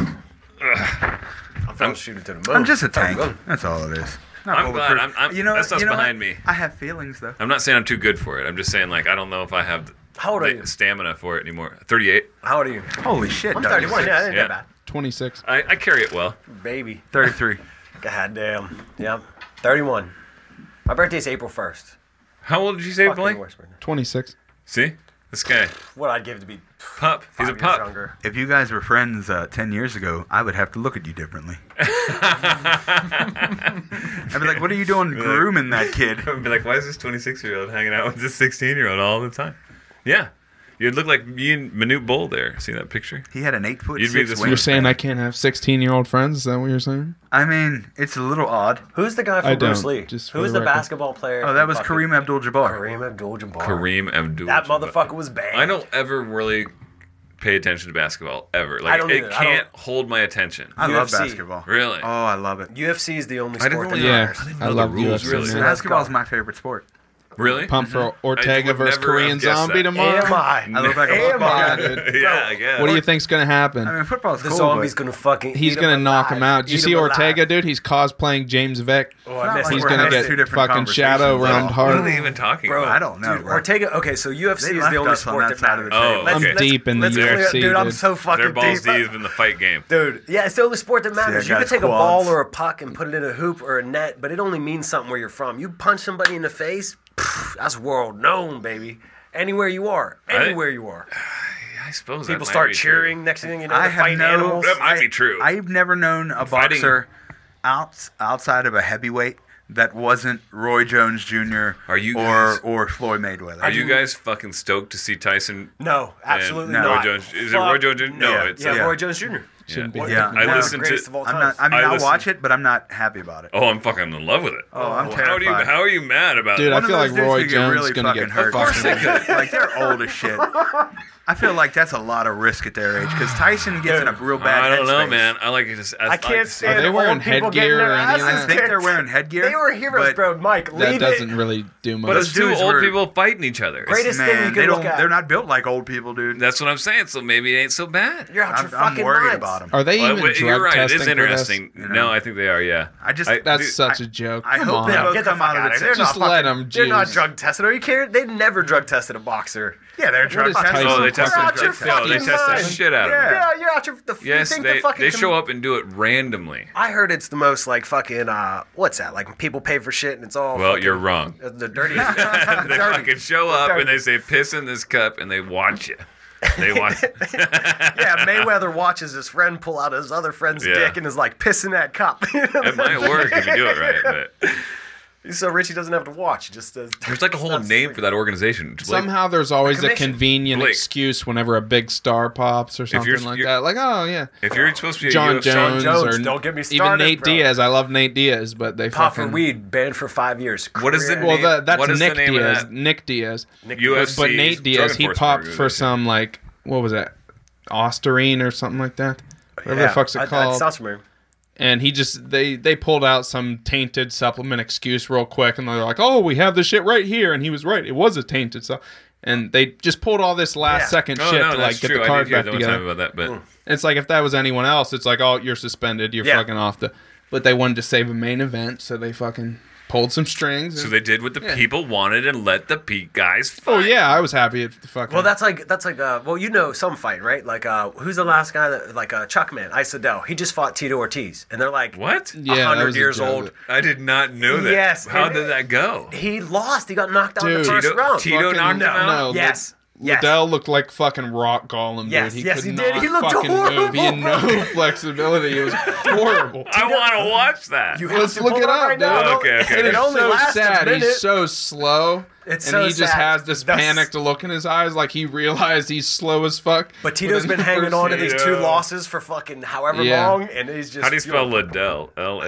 I'm trying to shoot it to the moon. I'm just a Time tank. to go. That's all it is. Not I'm glad. bulletproof. I'm that stuff's what? behind me. I have feelings, though. I'm not saying I'm too good for it. I'm just saying like I don't know if I have How old are the you? stamina for it anymore. 38. How old are you? Holy shit. I'm Doug. 31. Yeah, that ain't Yeah. that 26. I carry it well. bad. Baby. 33. God damn. Yeah. 31. My birthday's April 1st. How old did you say, Fucking Blake? worst birthday. 26. See, this guy, What I'd give to be pup. He's 5 a years pup. younger. If you guys were friends 10 years ago, I would have to look at you differently. I'd be like, what are you doing grooming that kid? I'd be like, why is this 26-year-old hanging out with this 16-year-old all the time? Yeah. You'd look like me and Manute Bol there. See that picture? He had an 8'6" You'd be this- wingspan. You're saying I can't have 16-year-old friends? Is that what you're saying? I mean, it's a little odd. Who's the guy I from Bruce don't, Lee? just for Who's the the record. basketball player? Oh, that from was fucking- Kareem Abdul-Jabbar. Kareem Abdul-Jabbar. Kareem Abdul. That motherfucker was bad. I don't ever really pay attention to basketball ever. Like don't it either. I can't hold my attention. I love UFC. basketball. Really? Oh, I love it. UFC is the only I didn't sport that really- Yeah, matters. I know the love rules, UFC. really. man. Basketball is my favorite sport. Really? Pump for I Ortega would versus never Korean have guessed Zombie that. tomorrow. Am I? I look like a football guy. Yeah, I guess. What do you think's gonna happen? I mean, football's The cool. zombie's but gonna fucking. He's eat gonna knock alive. him out. Did you Eat see him Ortega, alive. dude? He's cosplaying James Vick. Oh, I missed like it. He's we're gonna having get two different fucking shadow conversations. round What hard. are they even talking Bro, about? I don't know, Dude, bro. Ortega. Okay, so UFC They is left the only us on sport that that side of matters. the Oh, table. okay. I'm deep in the let's clear- UFC, dude. I'm dude. so fucking They're balls deep. deep in the fight game. Dude, yeah, it's the only sport that matters. I You got could take quads. a ball or a puck and put it in a hoop or a net, but it only means something where you're from. You punch somebody in the face, that's world known, baby. Anywhere you are, anywhere you are. I suppose People that start might be cheering. true. Next thing you know, I they're have fighting no. animals. That might be true. I've never known a Fighting- boxer outside of a heavyweight that wasn't Roy Jones Jr. Are you guys- or Floyd Mayweather. Are you guys fucking stoked to see Tyson? No, absolutely and no. Roy not. Jones? Is it Fuck Roy Jones Jr.? No, Yeah, it's Yeah, Yeah. Roy Jones Jr. Shouldn't be. Yeah, One I of the listened greatest to. of all I'm time. not. I mean, I I'll listen- watch it, but I'm not happy about it. Oh, I'm fucking in love with it. Oh, I'm How terrified. do you? How are you mad about Dude, it? I One of feel those like dudes Roy could get Jones really is gonna fucking get hurt. Of course they fucking. Like they're old as shit. I feel like that's a lot of risk at their age because Tyson gets in a real bad. I don't know, headspace. man. I like it. Just, I can't stand Are they old wearing people getting headgear their or any of asses that? I think they're kicked. wearing headgear. They were heroes, but bro. Mike, That leave doesn't it. really do much. But it's Those two dudes old were- people fighting each other. Greatest thing you Man, can they look don't. at. They're not built like old people, dude. That's what I'm saying. So maybe it ain't so bad. You're out your I'm fucking worried minds. about them. Are they even Well, drug you're right. It testing is for interesting. this? You know? No, I think they are. Yeah. I just. That's Dude, such a joke. I Come hope on. they both Get the come fuck out of out it. of here. Just let them They're not juice. drug tested. Are you kidding? They never drug tested a boxer. Yeah, they're drug is testing. Tyson Oh, they Tyson test You're out your the, no, they fucking test the mind. shit out of Yeah. them. Yeah, you're out your. Yes, you think they the fucking show up and do it randomly. I heard it's the most like fucking what's that? Like people pay for shit and it's all. Well, fucking- you're wrong. The dirtiest. They dirty. fucking show up Dirty. and they say piss in this cup and they watch you. They watch. Yeah, Mayweather watches his friend pull out his other friend's Yeah. dick and is like pissing that cup. It might work if you do it right, but He's so rich he doesn't have to watch. He just does. there's like a whole name for that organization. Just like- Somehow there's always a commission. convenient Blake. excuse whenever a big star pops or you're- something like you're- that. Like, oh yeah, if you're supposed to be a John UFC Jones, Jones, or don't get me even started, Nate bro. Diaz. I love Nate Diaz, but they Pop for fucking weed, banned for 5 years. What is the Career- Well, name? that's What is the Nick name of Diaz. that? Nick Diaz. UFC, But Nate drug Diaz, he enforcement popped for organization. some like what was that, Osterine or something like that. Whatever the fuck's it That called. sounds familiar. And he just they pulled out some tainted supplement excuse real quick, and they're like, "Oh, we have the shit right here," and he was right. It was a tainted stuff, and they just pulled all this last Yeah. second Oh, shit no, to that's like get true. the I card did hear back that one together. time about that, but It's like if that was anyone else, it's like, "Oh, you're suspended. You're Yeah. fucking off the." But they wanted to save a main event, so they fucking pulled some strings. so and- they did what the people wanted and let the Pete guys fight. oh yeah, I was happy at the fucking. Well, that's like well, you know, some fight, right? Like, who's the last guy that like Chuckman, Isidel? He just fought Tito Ortiz, and they're like, What? Yeah, that 100 was a years joke. old. I did not know that. Yes, How and- did that go? He lost. He got knocked out in the Dude. first round. Tito Fucking- knocked him out? No, Yes. Yes. Liddell looked like fucking rock Gollum, Yes, dude. He yes, could he did. not He looked fucking move. He had horrible, no flexibility. It was horrible. I want to watch that. You have Let's to look pull it up up, right now. dude. Don't- Okay, okay. It It is only so lasts a sad. minute. He's so slow. It's and so he just sad. has this That's- panicked look in his eyes, like he realized he's slow as fuck. But Tito's within been the hanging first on to year. these two losses for fucking however Yeah. long, and he's just. How do you spell Liddell? L-A.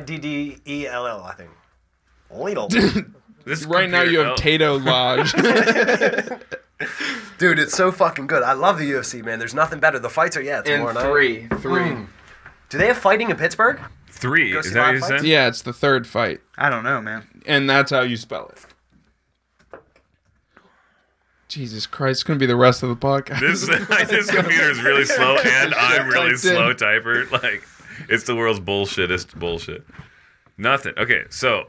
Liddell, I think. Lidl. This Right now you have computer- Tato Lodge. Dude, it's so fucking good. I love the UFC, man. There's nothing better. The fights are, yeah, tomorrow night. Three. Do they have fighting in Pittsburgh? 3. Go Is see that what live you fights? said? Yeah, it's the third fight, I don't know, man. and that's how you spell it. Jesus Christ, it's gonna be the rest of the podcast. This computer is really slow, and I'm really Typed in. slow typer. Like, it's the world's bullshittest bullshit. Nothing. Okay, so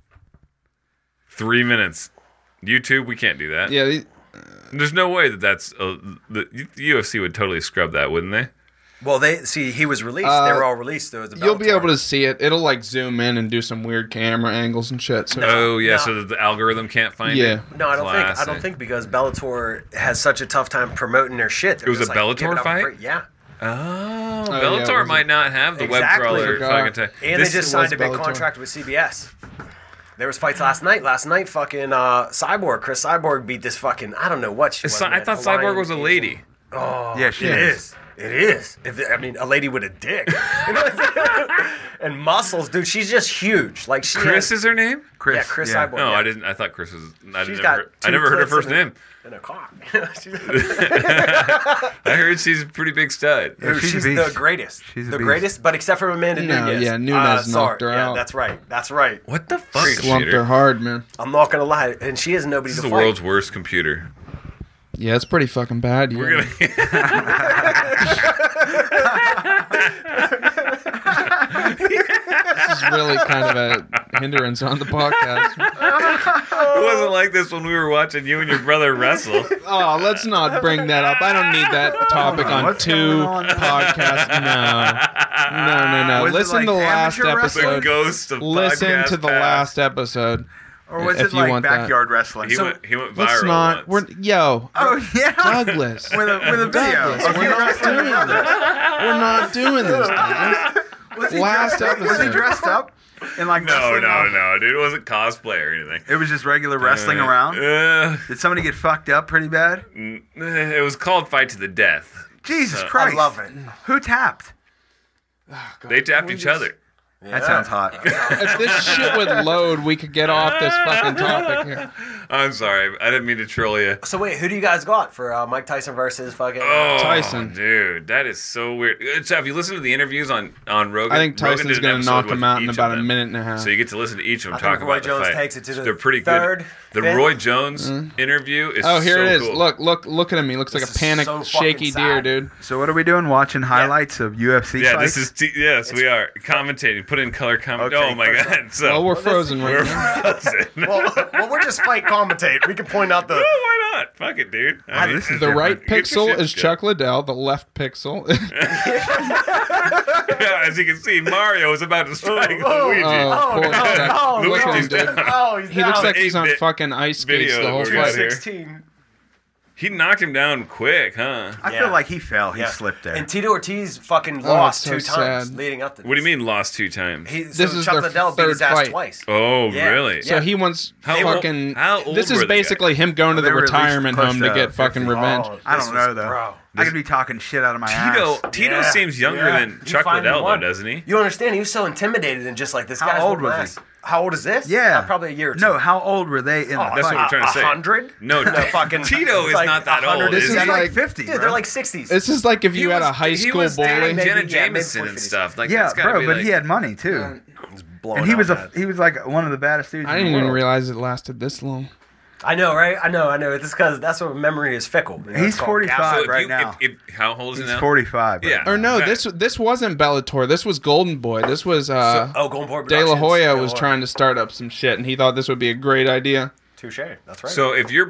3 minutes. YouTube, we can't do that. Yeah, There's no way that's the UFC would totally scrub that, wouldn't they? Well, he was released. They were all released. There was the you'll be Bellator. able to see it. It'll like zoom in and do some weird camera angles and shit. So Oh yeah, No. so that the algorithm can't find Yeah. it. No, I don't think. I Classic. don't think because Bellator has such a tough time promoting their shit. They're was just a like, Bellator give it out for fight? free. Yeah, Oh, yeah, Bellator was it? might not have the web Exactly. crawler Forgot. fucking tech. and This they just was signed a big Bellator. contract with CBS. There was fights last night. Last night, fucking Cyborg, Chris Cyborg beat this fucking, I don't know what she was. I thought Cyborg was a lady. Oh, Yeah, she it is. It is. A lady with a dick. And muscles, dude. She's just huge. Like she Chris has, is her name? Chris. Yeah, Chris yeah. Cyborg. No, yeah. I didn't. I thought Chris was. I She's never got heard her clits first in name. And a cock. I heard she's a pretty big stud. Yeah, Dude, she's a she's beast. the greatest. She's a the beast. greatest, but except for Amanda No, Nunes. yeah, Nunes Sorry. knocked her Yeah, out. that's right. That's right. What the fuck? Slumped Computer? her hard, man. I'm not gonna lie, and she has nobody This to is the fight. world's worst computer. Yeah, it's pretty fucking bad. We're Yeah. This is really kind of a hindrance on the podcast. It wasn't like this when we were watching you and your brother wrestle. Oh, let's not bring that up. I don't need that topic on What's two going on? podcasts. No. Was it Listen like to the last amateur The wrestling? episode. ghost of Listen podcast to the past. last episode. Or was if it you like want that. backyard wrestling? He went viral Let's not. once. Yo, Oh yeah, Douglas. with a video. Douglas, Okay, we're not wrestling. doing this. We're not doing this, Douglas. Was he Last dressed up? Was he episode. dressed up? In like No, wrestling outfit? dude. It wasn't cosplay or anything. It was just regular wrestling around. Did somebody get fucked up pretty bad? It was called Fight to the Death. Jesus So- Christ! I love it. Who tapped? They tapped each other. That sounds hot. If this shit would load, we could get off this fucking topic here. I'm sorry. I didn't mean to troll you. So wait, who do you guys got for Mike Tyson versus fucking? Oh, Tyson. dude, that is so weird. So if you listen to the interviews on Rogan, I think Rogan Tyson's did an going to episode knock with him out in each about of a them. minute and a half. So you get to listen to each of them I think talk Roy about Jones the fight. takes it to the They're pretty third, good. The fifth. Roy Jones interview is Oh, here so it is. cool. Look at him. He looks like This a is panicked, so fucking shaky deer, sad. dude. So what are we doing? Watching highlights of UFC Yeah, fights? this is yes, we are commentating. Put in color comment. Okay, Oh my first god! So Well, we're frozen we're right now. frozen. Well, we're just fight commentate. We can point out the. Oh, why not? Fuck it, dude. I mean, this is The right Get your pixel shit is together. Chuck Liddell. The left pixel. As you can see, Mario is about to strike Luigi. Oh, poor Chuck. no, Look at him, Luigi's dude. down. Oh, he's He looks down. like he's on 8-bit fucking ice skates video the whole that we got fight. here. 16. He knocked him down quick, huh? I Yeah. feel like he fell. He Yeah. slipped there. And Tito Ortiz fucking lost so 2 times sad. leading up to this. What do you mean lost 2 times? This is Chuck their Liddell beat his third ass fight. twice. Oh, Yeah. really? So he wants How old- fucking. how old This were is the guys? basically him going to They the were at least retirement close home to to get fucking 50. revenge. Oh, I this don't was- know though. bro. I could be talking shit out of my Tito ass. Tito Yeah. seems younger Yeah. than He Chuck finally Liddell, though, won. doesn't he? You understand? He was so intimidated and just like this How guy's old whooping was ass. How old is this? Yeah, Probably a year or two. No, how old were they in the That's fight? what we're trying to say. 100? No, fucking Tito is like not that 100. old. This is is he? He's like- like 50. Dude, they're like 60s. This is like if you had a was- high he school was dating bully. Jenna Maybe, yeah, Jameson and mid-40s. stuff. Like, yeah, that's gotta bro, be but like, he had money too, Blowing and he up, was man. he was like one of the baddest dudes. I in didn't the even world. realize it lasted this long. I know, right? I know. It's because that's what memory is fickle. You know, He's it's called 45 gas- So if right you- now. how old is he He's now? 45. Yeah. Bro. Or no, Exactly. this wasn't Bellator. This was Golden Boy. This was Golden Boy De La Productions. Hoya was trying to start up some shit, and he thought this would be a great idea. Touche. That's right. So if you're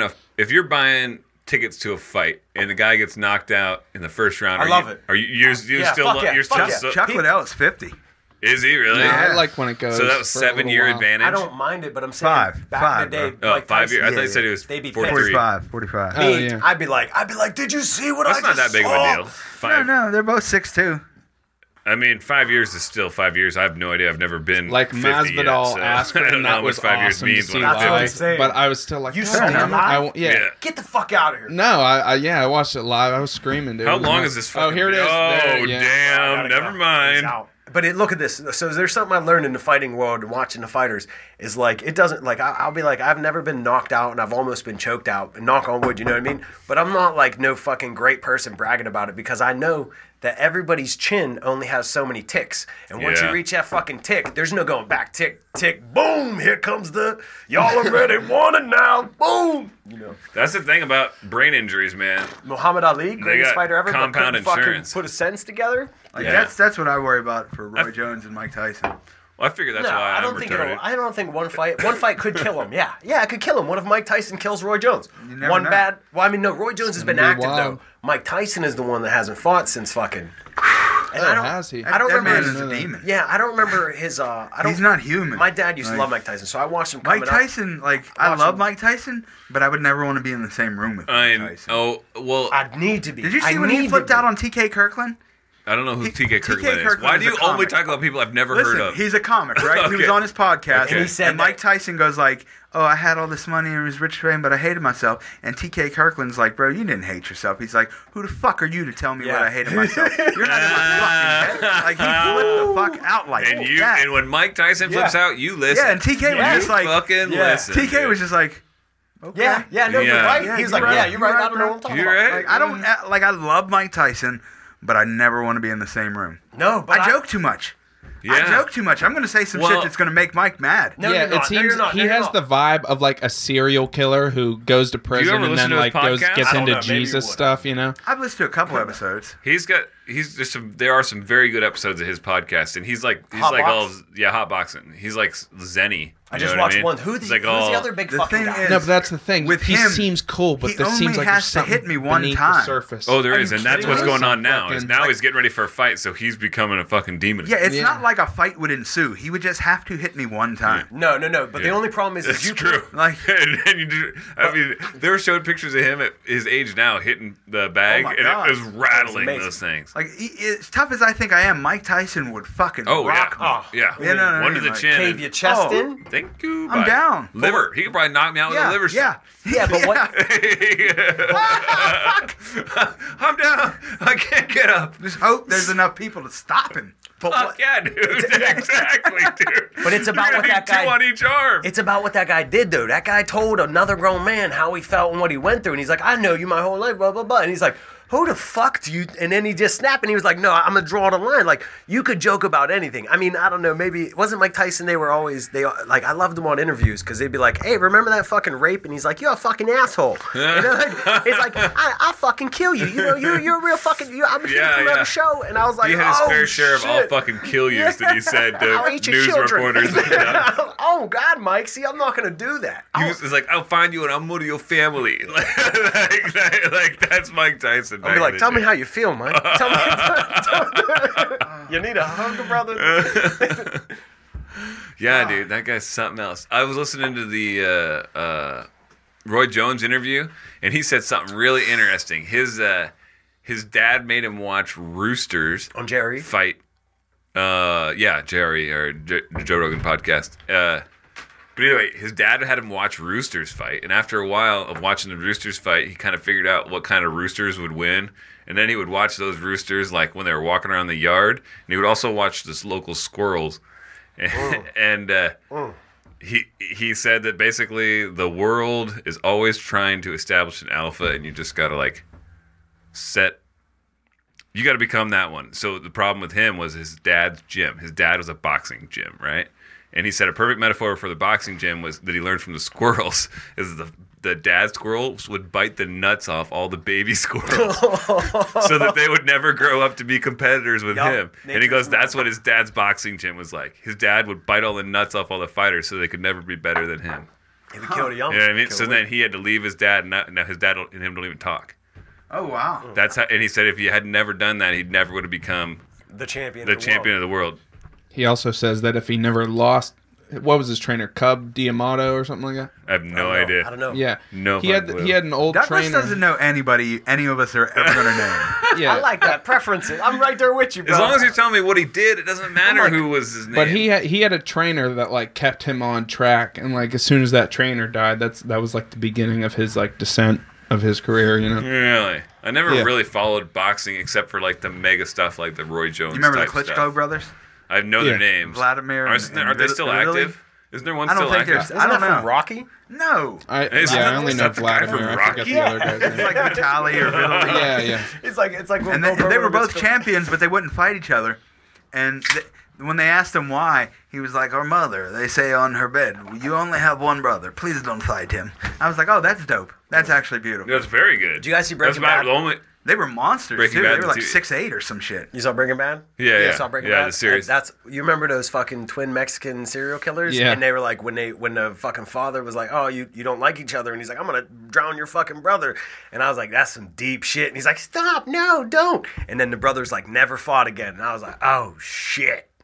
buying tickets to a fight and the guy gets knocked out in the first round, I love it. Are you're Yeah, still fuck yeah, you're fuck still yeah. Chuck Liddell is 50. is he really? Nah, I Yeah. like when it goes. So that was for a little 7-year while. advantage. I don't mind it, but I'm saying Five. back Five, in the day, bro. Oh, like 5 years. I Tyson, thought you said it was they'd be 43. 45. Oh, Me, yeah. I'd be like, did you see what That's I not just that big of saw? a deal. No, 5. no, they're both 6'2". I mean, 5 years is still 5 years. I have no idea. I've never been Like 50 Masvidal yet, so asked I her, don't and know how that much was 5 years awesome means to see when I'm That's what I'm 50. saying. But I was still like, You God saw damn him it, live? yeah. Yeah. Get the fuck out of here. No, I watched it live. I was screaming, dude. How long is this? Oh, Fucking here it is. Oh, There, yeah. damn! Gotta Never go. mind. He's out. But look at this. So there's something I learned in the fighting world and watching the fighters is like it doesn't like I'll be like I've never been knocked out and I've almost been choked out and knock on wood, you know what I mean? But I'm not like no fucking great person bragging about it because I know that everybody's chin only has so many ticks. And once Yeah. you reach that fucking tick, there's no going back. Tick, tick, boom, here comes the y'all already won it now. Boom. You know. That's the thing about brain injuries, man. Muhammad Ali, greatest got fighter ever, compound but couldn't fucking insurance. put a sentence together. Like Yeah. that's what I worry about for Roy Jones and Mike Tyson. Well, I figure that's No, why I I'm don't think retarded. I don't think one fight could kill him. Yeah, it could kill him. What if Mike Tyson kills Roy Jones? You never One know. bad. Well, I mean, no. Roy Jones has been gonna be active wild. though. Mike Tyson is the one that hasn't fought since fucking. And Oh, I don't. has he? I don't that remember. man His, is a demon. yeah, I don't remember his. I don't. He's not human. My dad used to Like, love Mike Tyson, so I watched him coming Mike up. Tyson, like I Watch love him. Mike Tyson, but I would never want to be in the same room with Mike Tyson. Oh well. I'd need to be. Did you I see when he need flipped to out be. on TK Kirkland? I don't know who TK Kirkland is. Kirkland Why is do you a only comic. talk about people I've never heard Listen, of? he's a comic, right? He was Okay. on his podcast, And he said and Mike that- Tyson goes like, "Oh, I had all this money and was rich fame, but I hated myself." And TK Kirkland's like, "Bro, you didn't hate yourself." He's like, "Who the fuck are you to tell me what Yeah. I hated myself? You're not in my fucking head." Like he flipped the fuck out like and you, that. and when Mike Tyson flips out, you listen. Yeah, and TK was You just like, fucking yeah. listen. TK dude. was just like, okay. Yeah, no, you're Yeah. right. Yeah, He's you're like, right. yeah, you're right. I don't know bro. what I'm talking You're about. right. Like I don't like. I love Mike Tyson, but I never want to be in the same room. No, but I joke too much. I Yeah. joke too much. I'm going to say some Well- shit that's going to make Mike mad. No, yeah, you're not. it seems No, you're not. he No, you're has not. the vibe of like a serial killer who goes to prison ever and listen then to his like podcast? gets I don't into know, maybe you Jesus would. stuff, you know. I've listened to a couple episodes. There's some there are some very good episodes of his podcast, and he's like Hot all box? hot boxing. He's like zenny. I you just know what watched mean? one. Who's He's the like all- other big The fucking thing guy? is- No, but that's the thing. With he him, seems cool, but he there only seems like has there's to something hit me one beneath time. the surface. Oh, there Are is, you and that's kidding what's me? going on now. Fucking- Is now he's getting ready for a fight, so he's becoming a fucking demon. Yeah, it's Yeah. not like a fight would ensue. He would just have to hit me one time. No. But the Yeah. only problem is It's you true. Like- and you do, I mean, they were showing pictures of him at his age now hitting the bag, Oh my and God. it was rattling amazing. those things. Like as tough as I think I am, Mike Tyson would fucking Oh rock me. yeah, Yeah, no, one to the like, chin. cave and- your chest Oh. in. Thank you. I'm bye. down. Liver. He could probably knock me out with a liver shot. Yeah, but what? I'm down. I can't get up. Just hope there's enough people to stop him. But Fuck what? yeah, dude. Exactly, dude. But it's about You're what gonna that be guy- two on each arm. It's about what that guy did, though. That guy told another grown man how he felt and what he went through, and he's like, "I know you my whole life, blah blah blah." And he's like, "Who the fuck do you?" And then he just snapped, and he was like, "No, I'm gonna draw the line. Like, you could joke about anything. I mean, I don't know. Maybe it wasn't Mike Tyson. They were always like I loved him on interviews because they'd be like, "Hey, remember that fucking rape?" And he's like, "You're a fucking asshole." And they're like, he's like, "I'll fucking kill you. You know, you're a real fucking. I'm here Yeah, to come out yeah. a show." And I was like, He had his "Oh, fair share of all shit." fucking kill yous that he said I'll to eat your news children. reporters. Oh God, Mike. See, I'm not gonna do that. He was like, "I'll find you and I'll murder your family." like that's Mike Tyson. I'll be like, "Tell me how you feel, Mike. Tell me. You need a hug, brother." Yeah, dude, that guy's something else. I was listening to the Roy Jones interview, and he said something really interesting. His dad made him watch Roosters On Jerry. fight. Yeah, Jerry or Joe Rogan podcast. But anyway, his dad had him watch Roosters fight, and after a while of watching the Roosters fight, he kind of figured out what kind of roosters would win. And then he would watch those roosters like when they were walking around the yard, and he would also watch this local squirrels. And he said that basically the world is always trying to establish an alpha, and you just gotta like set. You got to become that one. So the problem with him was his dad's gym. His dad was a boxing gym, right? And he said a perfect metaphor for the boxing gym was that he learned from the squirrels is the dad squirrels would bite the nuts off all the baby squirrels so that they would never grow up to be competitors with Yup. him. And he goes, that's what his dad's boxing gym was like. His dad would bite all the nuts off all the fighters so they could never be better than him. He would kill the young. You know what I mean? So then he had to leave his dad, and now his dad and him don't even talk. Oh wow. That's how, and he said if he had never done that, he never would have become the champion. the of the champion world. of the world. He also says that if he never lost, what was his trainer, Cub Diamato or something like that? I have no idea. I don't know. Yeah, No He had fucking clue. he had an old Douglas trainer. doesn't know anybody any of us are ever going to name. Yeah, I like that preferences. I'm right there with you, bro. As long as you're telling me what he did, it doesn't matter like- who was his name. But he had a trainer that like kept him on track, and like as soon as that trainer died, that was like the beginning of his like descent of his career. You know. Really, I never Yeah. really followed boxing except for like the mega stuff, like the Roy Jones. You remember the type Klitschko stuff. brothers? I know Yeah. their names. Vladimir Aren't and they still Italy? active? Isn't there one I don't still think active? there's- Isn't I don't that from know. Rocky? No. Is I that- only is know that the guy Vladimir. from I forget Rocky? the other guy's It's name. like Vitaly or Italy. Yeah. It's like when And Bill they were Burr both gets- champions, but they wouldn't fight each other. And when they asked him why, he was like, "Our mother, they say on her bed, you only have one brother. Please don't fight him." I was like, "Oh, that's dope. That's actually beautiful." That's very good. Did you guys see That's Breaking about Bad? the only. They were monsters Breaking too. Bad They were like too. 6'8" or some shit. You saw Breaking Bad? Yeah, You yeah. saw Breaking Yeah, Bad? the series. That's you remember those fucking twin Mexican serial killers? Yeah. And they were like when the fucking father was like, "Oh, you don't like each other," and he's like, "I'm gonna drown your fucking brother," and I was like, "That's some deep shit," and he's like, "Stop, no, don't," and then the brothers like never fought again, and I was like, "Oh shit."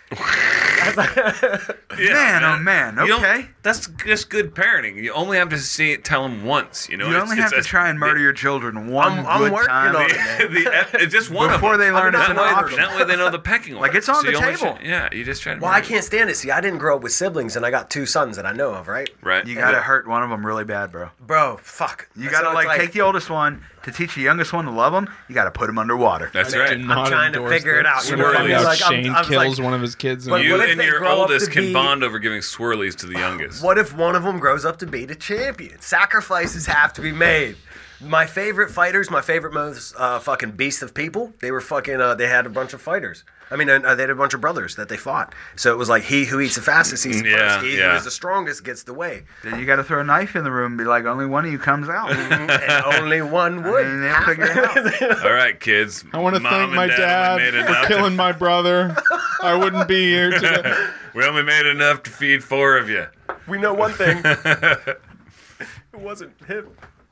Man, oh man. You don't- Okay. That's just good parenting. You only have to tell them once. You know, You only have to try and murder your children one I'm good working time. on it. It's just one Before of them. they learn that it's an way, option. that way they know the pecking order. Like, it's on the you only table. yeah, you just try to. Well, I murder can't stand it. See, I didn't grow up with siblings, and I got 2 sons that I know of, right? them. Right. You gotta hurt one of them really bad, bro. Bro, fuck. You gotta So it's take the oldest one to teach the youngest one to love them. You gotta put him underwater. That's Do right. not I'm trying to endorse figure it this. out. You know what I Find mean? out Like, Shane I was kills like- one of his kids. But And You what if and they your grow up oldest to can be- bond over giving swirlies to the youngest. What if one of them grows up to be the champion? Sacrifices have to be made. My favorite fighters, my favorite most fucking beast of people, they were fucking, they had a bunch of fighters. I mean, they had a bunch of brothers that they fought. So it was like, he who eats the fastest eats the Yeah, first. He yeah. who is the strongest gets the way. Then you gotta throw a knife in the room and be like, only one of you comes out. And only one would. I mean, they'll figure it out. All right, kids. I want to Mom thank and my Dad only dad made for enough killing my brother. I wouldn't be here today. We only made enough to feed 4 of you. We know one thing. It wasn't him.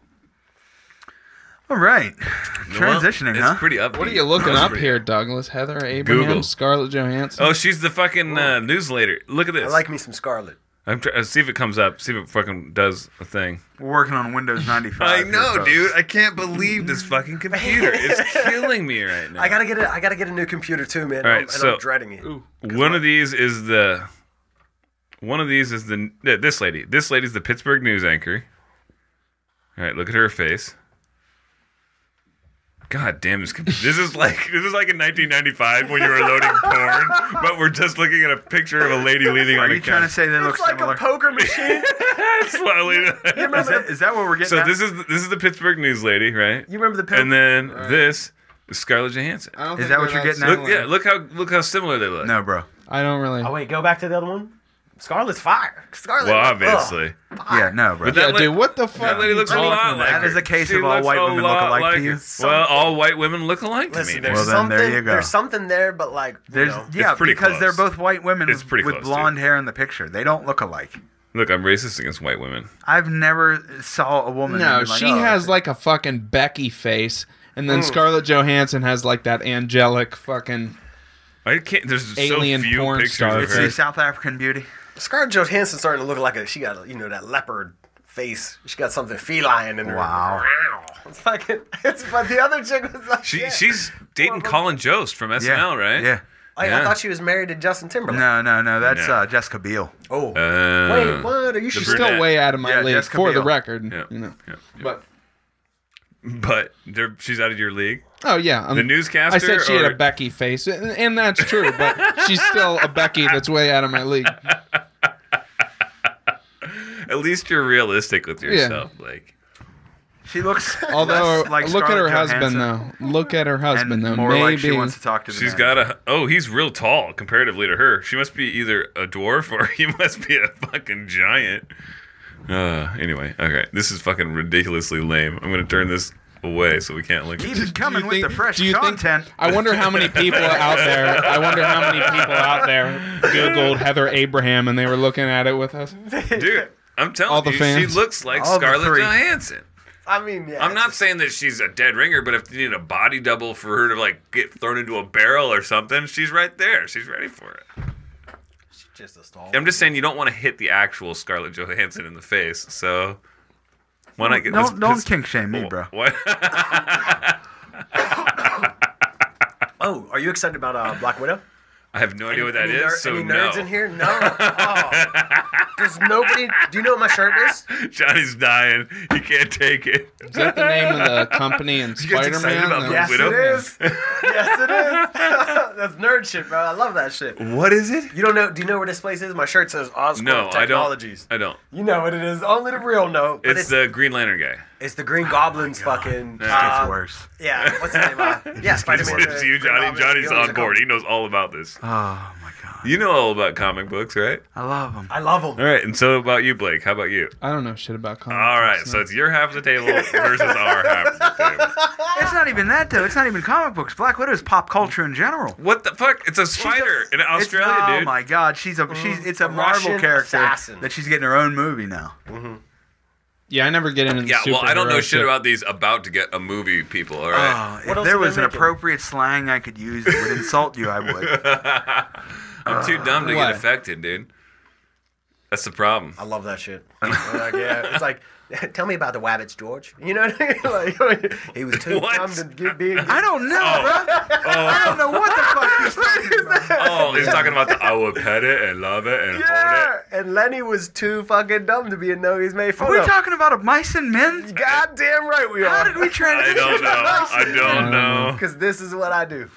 All right. Well, Transitioning, it's huh? pretty up. What are you looking up here, Douglas? Heather Abraham, Google. Scarlett Johansson. Oh, she's the fucking newsletter. Look at this. I like me some Scarlet. I'm see if it comes up. See if it fucking does a thing. We're working on Windows 95. I here, know, folks. dude. I can't believe this fucking computer. It's killing me right now. I gotta get a new computer too, man. All right, and so- I'm dreading it. Ooh. One of these is the. One of these is the this lady. This lady's the Pittsburgh news anchor. All right, look at her face. God damn this! This is like in 1995 when you were loading porn, but we're just looking at a picture of a lady leaning Are on a you trying to say they look It's like similar? a poker machine. slowly. Is that what we're getting So at? this is the Pittsburgh news lady, right? You remember the pill? And then this is Scarlett Johansson. I don't Is think that what they're you're getting at? Look, look how similar they look. No, bro. I don't really. Oh wait, go back to the other one. Scarlet's fire. Scarlet. Well, obviously. Yeah, no, bro. But Yeah, that dude, what the fuck? That lady are you looks a talking lot about? like That her. is a case She of all looks white a women look lot alike to like you? her. Well, all white women look alike to Listen, me. there's dude. Well, then, there something. you go. There's something there, but like, There's yeah, pretty because they're close. both white women It's pretty with close, blonde hair in the picture. They don't look alike. Look, I'm racist against white women. I've never saw a woman. No, and been like, she oh, has like a fucking Becky face, and then Scarlett Johansson has like that angelic fucking. I can't. There's Alien so few porn pictures star of It's her. the South African beauty. Scarlett Johansson's starting to look like she got that leopard face. She got something feline in her. Wow. It's fucking. But the other chick was like, yeah. She's dating Colin Jost from SNL, Yeah, right? Yeah. I yeah. thought she was married to Justin Timberlake. No. That's No. Jessica Biel. Oh. Wait, what? Are you the sure? brunette. Still way out of my Yeah, league, Jessica for the Biel. record. Yeah. You know. Yeah. But She's out of your league. oh yeah, The newscaster. I said she had or- a Becky face, and that's true. But she's still a Becky that's way out of my league. At least you're realistic with yourself. Like, She looks. Although, less like look at her Scarlett husband Johansson though. Look at her husband and though. more Maybe like she wants to talk to the she's man. got a. Oh, he's real tall comparatively to her. She must be either a dwarf or he must be a fucking giant. Anyway, okay. This is fucking ridiculously lame. I'm gonna turn this away so we can't look at Keep it. it coming with the fresh do you content. Think, I wonder how many people out there. I wonder how many people out there Googled Heather Abraham and they were looking at it with us. Dude, I'm telling All the you, fans. she looks like All the Scarlett three. Johansson. I mean, yeah. I'm not saying that she's a dead ringer, but if you need a body double for her to like get thrown into a barrel or something, she's right there. She's ready for it. She's just a stall. I'm just saying you don't want to hit the actual Scarlett Johansson in the face. So why not get Don't kink shame me, bro. What? Oh, are you excited about Black Widow? I have no idea what that Any is. So any no. nerds in here? No. Oh. There's nobody. Do you know what my shirt is? Johnny's dying. He can't take it. Is that the name of the company in You guys excited Spider-Man? about Black Yes, Widow? it is. Yes, it is. That's nerd shit, bro. I love that shit. What is it? You don't know? Do you know where this place is? My shirt says Oscorp No, I don't. Technologies. I don't. You know what it is. Only the real know. But It's the Green Lantern guy. it's the Green Goblin's fucking. It's worse. Yeah. What's his name? Yeah, Spider-Man. It's you, Johnny. Johnny's on board. He knows all about this. Oh my god. You know all about comic books, right? I love them. I love him. All right, and so about you, Blake. How about you? I don't know shit about comics. All right, so it's your half of the table versus our half of the table. It's not even that though. It's not even comic books. Black Widow is pop culture in general. What the fuck? It's a spider in Australia, oh dude. my god, it's a Marvel Russian character assassin. that she's getting her own movie now. Yeah, I never get into the Yeah, well, I don't know superhero shit about these about to get a movie people, all right? Oh, What if else there are they was an making? appropriate slang I could use that would insult you, I would. I'm too dumb to What? get affected, dude. That's the problem. I love that shit. Like, yeah, it's like, tell me about the Wabbits, George. You know what I mean? Like, he was too What? dumb to get big. I don't know, bro. I don't know what the fuck he's talking about. Oh, he's talking about the I would pet it and love it and hold Yeah, it. and Lenny was too fucking dumb to be a no. He's made fun Are we of. talking about a mice and men? Goddamn right we are. How did we I transition? don't know. I don't know. Because this is what I do.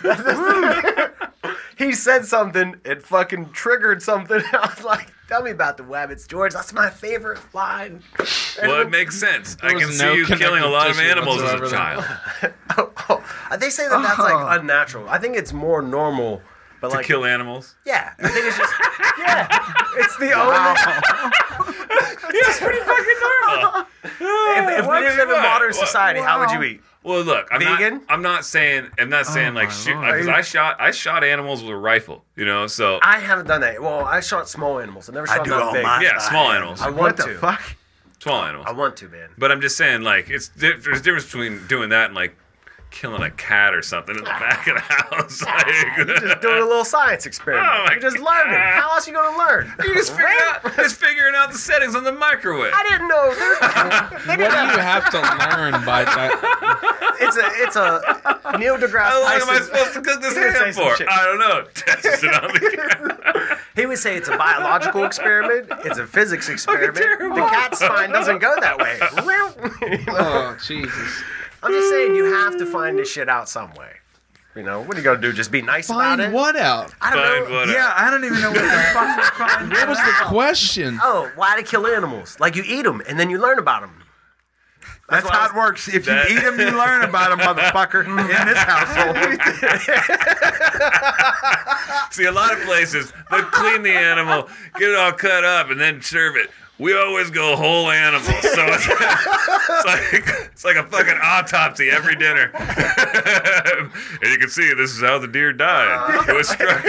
He said something, it fucking triggered something. I was like, tell me about the Wabbits, George. That's my favorite line. Well, it makes sense. I was can no see you killing a connective lot of tissue animals as a whatsoever there. child. They say that that's like unnatural. I think it's more normal. But To like, kill animals? yeah, I think it's just, yeah, it's the only. It's pretty fucking normal. If we didn't live in modern society, how would you eat? Well, look, Vegan? I'm not saying like shoot, because I shot animals with a rifle, you know. So I haven't done that. Well, I shot small animals. I never shot do that all big. mine. yeah, small animals, I want What the to. fuck? small animals. I want to, man. But I'm just saying, like, there's a difference between doing that and like killing a cat or something in the back of the house. Like, Just doing a little science experiment. Oh, my You're just learning. God. How else are you gonna learn? you just figuring out the settings on the microwave. I didn't know. What do you have to learn by that? It's a Neil deGrasse How long am I Tyson. supposed to cook this He would say ham some for? shit. I don't know. Test it on the He would say it's a biological experiment. It's a physics experiment. The cat's spine doesn't go that way. Oh, Jesus. I'm just saying you have to find this shit out some way. You know, what are you gonna do? Just be nice about Find it? what out? I don't Find know. what Yeah, I don't even know what the fuck we're finding. What was the question? Oh, why to kill animals? Like you eat them and then you learn about them. That's how it works. If you That- eat them, you learn about them, motherfucker. In this household. See, a lot of places, they clean the animal, get it all cut up, and then serve it. We always go whole animal, so it's like a fucking autopsy every dinner. And you can see this is how the deer died. It was struck.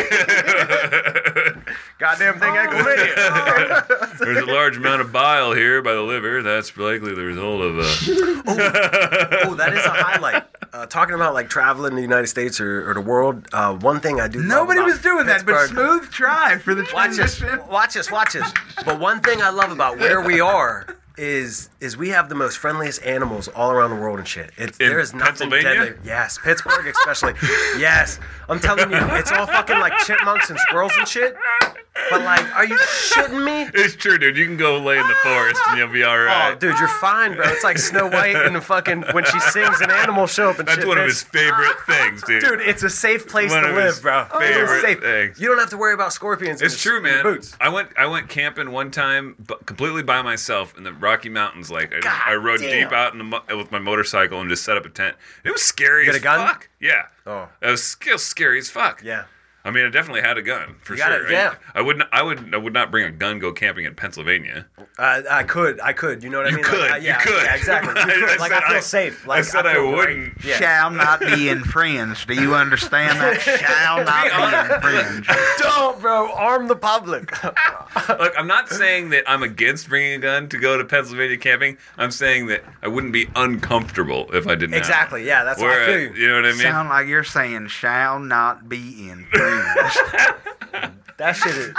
Goddamn thing ain't chlamydia. There's a large amount of bile here by the liver. That's likely the result of Oh, that is a highlight. Talking about like traveling the United States or the world, one thing I do. Nobody love was doing that, but Pittsburgh- smooth try for the Watch this, transition. watch this, watch this. But one thing I love about where we are is we have the most friendliest animals all around the world and shit. There is nothing Pennsylvania? deadly. Yes, Pittsburgh especially. Yes, I'm telling you, it's all fucking like chipmunks and squirrels and shit. But like, are you shitting me? It's true, dude. You can go lay in the forest and you'll be all right. Oh, dude, you're fine, bro. It's like Snow White and the fucking when she sings and animals show up and That's shit. one of bitch. his favorite things, dude. Dude, it's a safe place One to of his live, bro. It is favorite safe. things. You don't have to worry about scorpions. It's true, in your man. Boots. I went camping one time, completely by myself in the Rocky Mountains. Like I rode damn. deep out with my motorcycle and just set up a tent. It was scary You as got a gun? fuck. Yeah. Oh. It was still scary as fuck. Yeah. I mean, I definitely had a gun for You gotta- sure. yeah. I would not bring a gun go camping in Pennsylvania. I could. You know what I You mean? could. Like, yeah, You could. Yeah, exactly. You could. I Like said I feel I- safe. I Like said I feel great. wouldn't. Yeah. Shall not be infringed. Do you understand that? Shall not be infringed. Don't, bro. Arm the public. Look, I'm not saying that I'm against bringing a gun to go to Pennsylvania camping. I'm saying that I wouldn't be uncomfortable if I didn't. have Exactly. Yeah, that's what I feel you. You know what I mean? Sound like you're saying shall not be infringed. That shit is.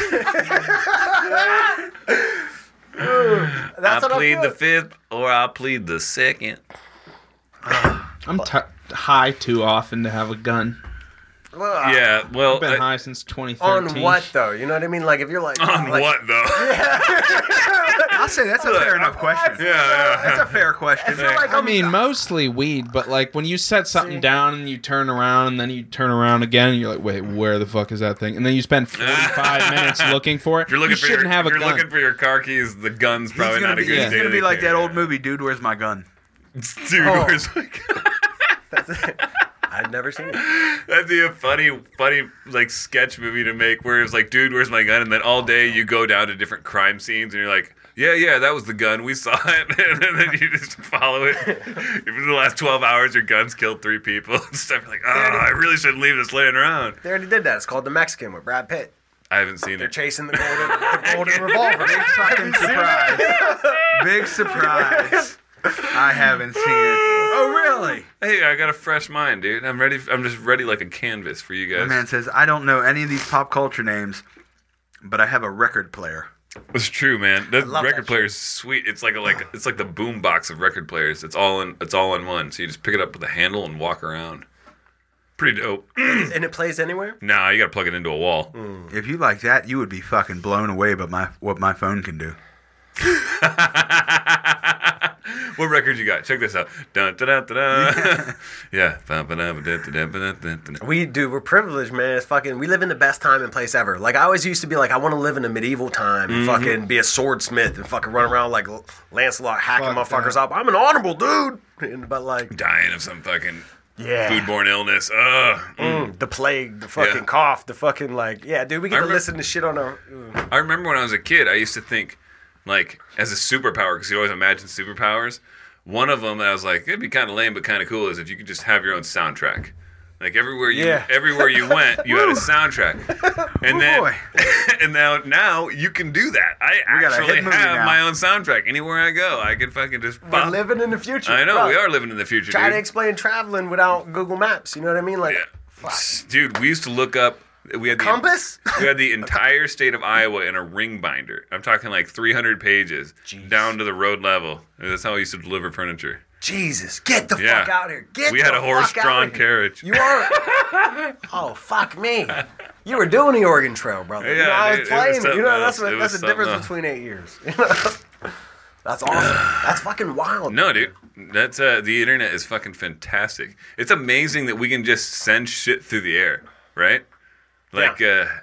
That's I what plead I the feel. fifth or I plead the second. I'm high too often to have a gun. Well, Yeah, well, I've been high since 2013. On what though? You know what I mean? Like if you're like on like, what though? I'll say that's a fair enough question. Yeah, That's a fair question. I mean, mostly weed, but like when you set something down and you turn around and then you turn around again and you're like, wait, where the fuck is that thing? And then you spend 45 minutes looking for it. If you're looking you for shouldn't your, have a if you're gun. looking for your car keys, the gun's probably He's gonna not a be, good he's gonna day be to like that carry. old movie, Dude, Where's My Gun? Dude, Oh. where's my gun? I've never seen it. That'd be a funny like sketch movie to make where it's like, dude, where's my gun? And then all day you go down to different crime scenes and you're like, yeah, that was the gun. We saw it. And then you just follow it. If in the last 12 hours your gun's killed 3 people and stuff, you're like, oh, I really shouldn't leave this laying around. They already did that. It's called The Mexican with Brad Pitt. I haven't seen They're it. chasing the golden revolver. Fucking surprise. Big surprise. I haven't seen it. Oh, really? Hey, I got a fresh mind, dude. I'm ready. I'm just ready like a canvas for you My guys. man says, I don't know any of these pop culture names, but I have a record player. It's true, man. That love record that player is sweet. It's like it's like the boom box of record players. It's all in one. So you just pick it up with a handle and walk around. Pretty dope. And it plays anywhere? Nah, you gotta plug it into a wall. If you like that, you would be fucking blown away by what my phone can do. What records you got? Check this out. Dun, dun, dun, dun, dun. Yeah. We're privileged, man. It's fucking, we live in the best time and place ever. Like, I always used to be like, I want to live in a medieval time and fucking be a swordsmith and fucking run around like Lancelot hacking Fuck motherfuckers that. up. I'm an honorable dude. But like, Dying of some fucking yeah. foodborne illness. Ugh. The plague, the fucking Yeah. cough, the fucking like, yeah, dude, we get to remember- listen to shit on our. I remember when I was a kid, I used to think, like, as a superpower, because you always imagine superpowers. One of them, I was like, it'd be kind of lame, but kind of cool, is if you could just have your own soundtrack. Like everywhere you went, you had a soundtrack. And then, boy. and now you can do that. I got a actually hit movie have now. my own soundtrack. Anywhere I go, I can fucking just We're pop. living in the future. I know, bro. we are living in the future, Try dude. to explain traveling without Google Maps. You know what I mean? Like, Yeah. fuck. Dude, we used to look up. We had Compass? We had the entire state of Iowa in a ring binder. I'm talking like 300 pages down to the road level. That's how we used to deliver furniture. Jesus, get the Yeah. fuck out here. We had a horse-drawn carriage. You are. Oh, fuck me. You were doing the Oregon Trail, brother. Yeah, I dude, was it was playing. something You know, else. It that's was the difference something between 8 years. That's awesome. That's fucking wild. No, dude. That's the internet is fucking fantastic. It's amazing that we can just send shit through the air, right? Like,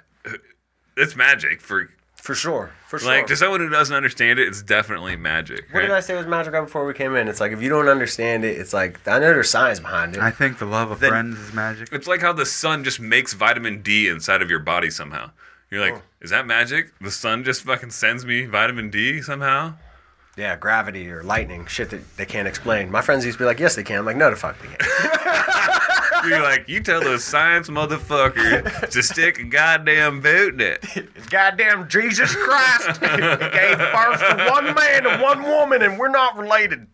it's magic for For sure. like to someone who doesn't understand it. It's definitely magic. What did I say was magic right before we came in? It's like if you don't understand it, it's like I know there's science behind it. I think the love of Then- friends is magic. It's like how the sun just makes vitamin D inside of your body somehow. You're like, is that magic? The sun just fucking sends me vitamin D somehow? Yeah, gravity or lightning, shit that they can't explain. My friends used to be like, yes, they can. I'm like, no, the fuck they can't. You're like, you tell those science motherfuckers to stick a goddamn boot in it. Goddamn Jesus Christ gave birth to one man and one woman, and we're not related.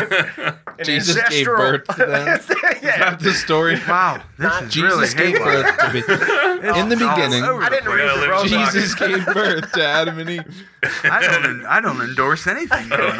Jesus gave birth to them. Is that the story? Wow, this is really Jesus gave hateful. birth to me. In the beginning, I didn't read the road. Jesus gave birth to Adam and Eve. I don't endorse anything going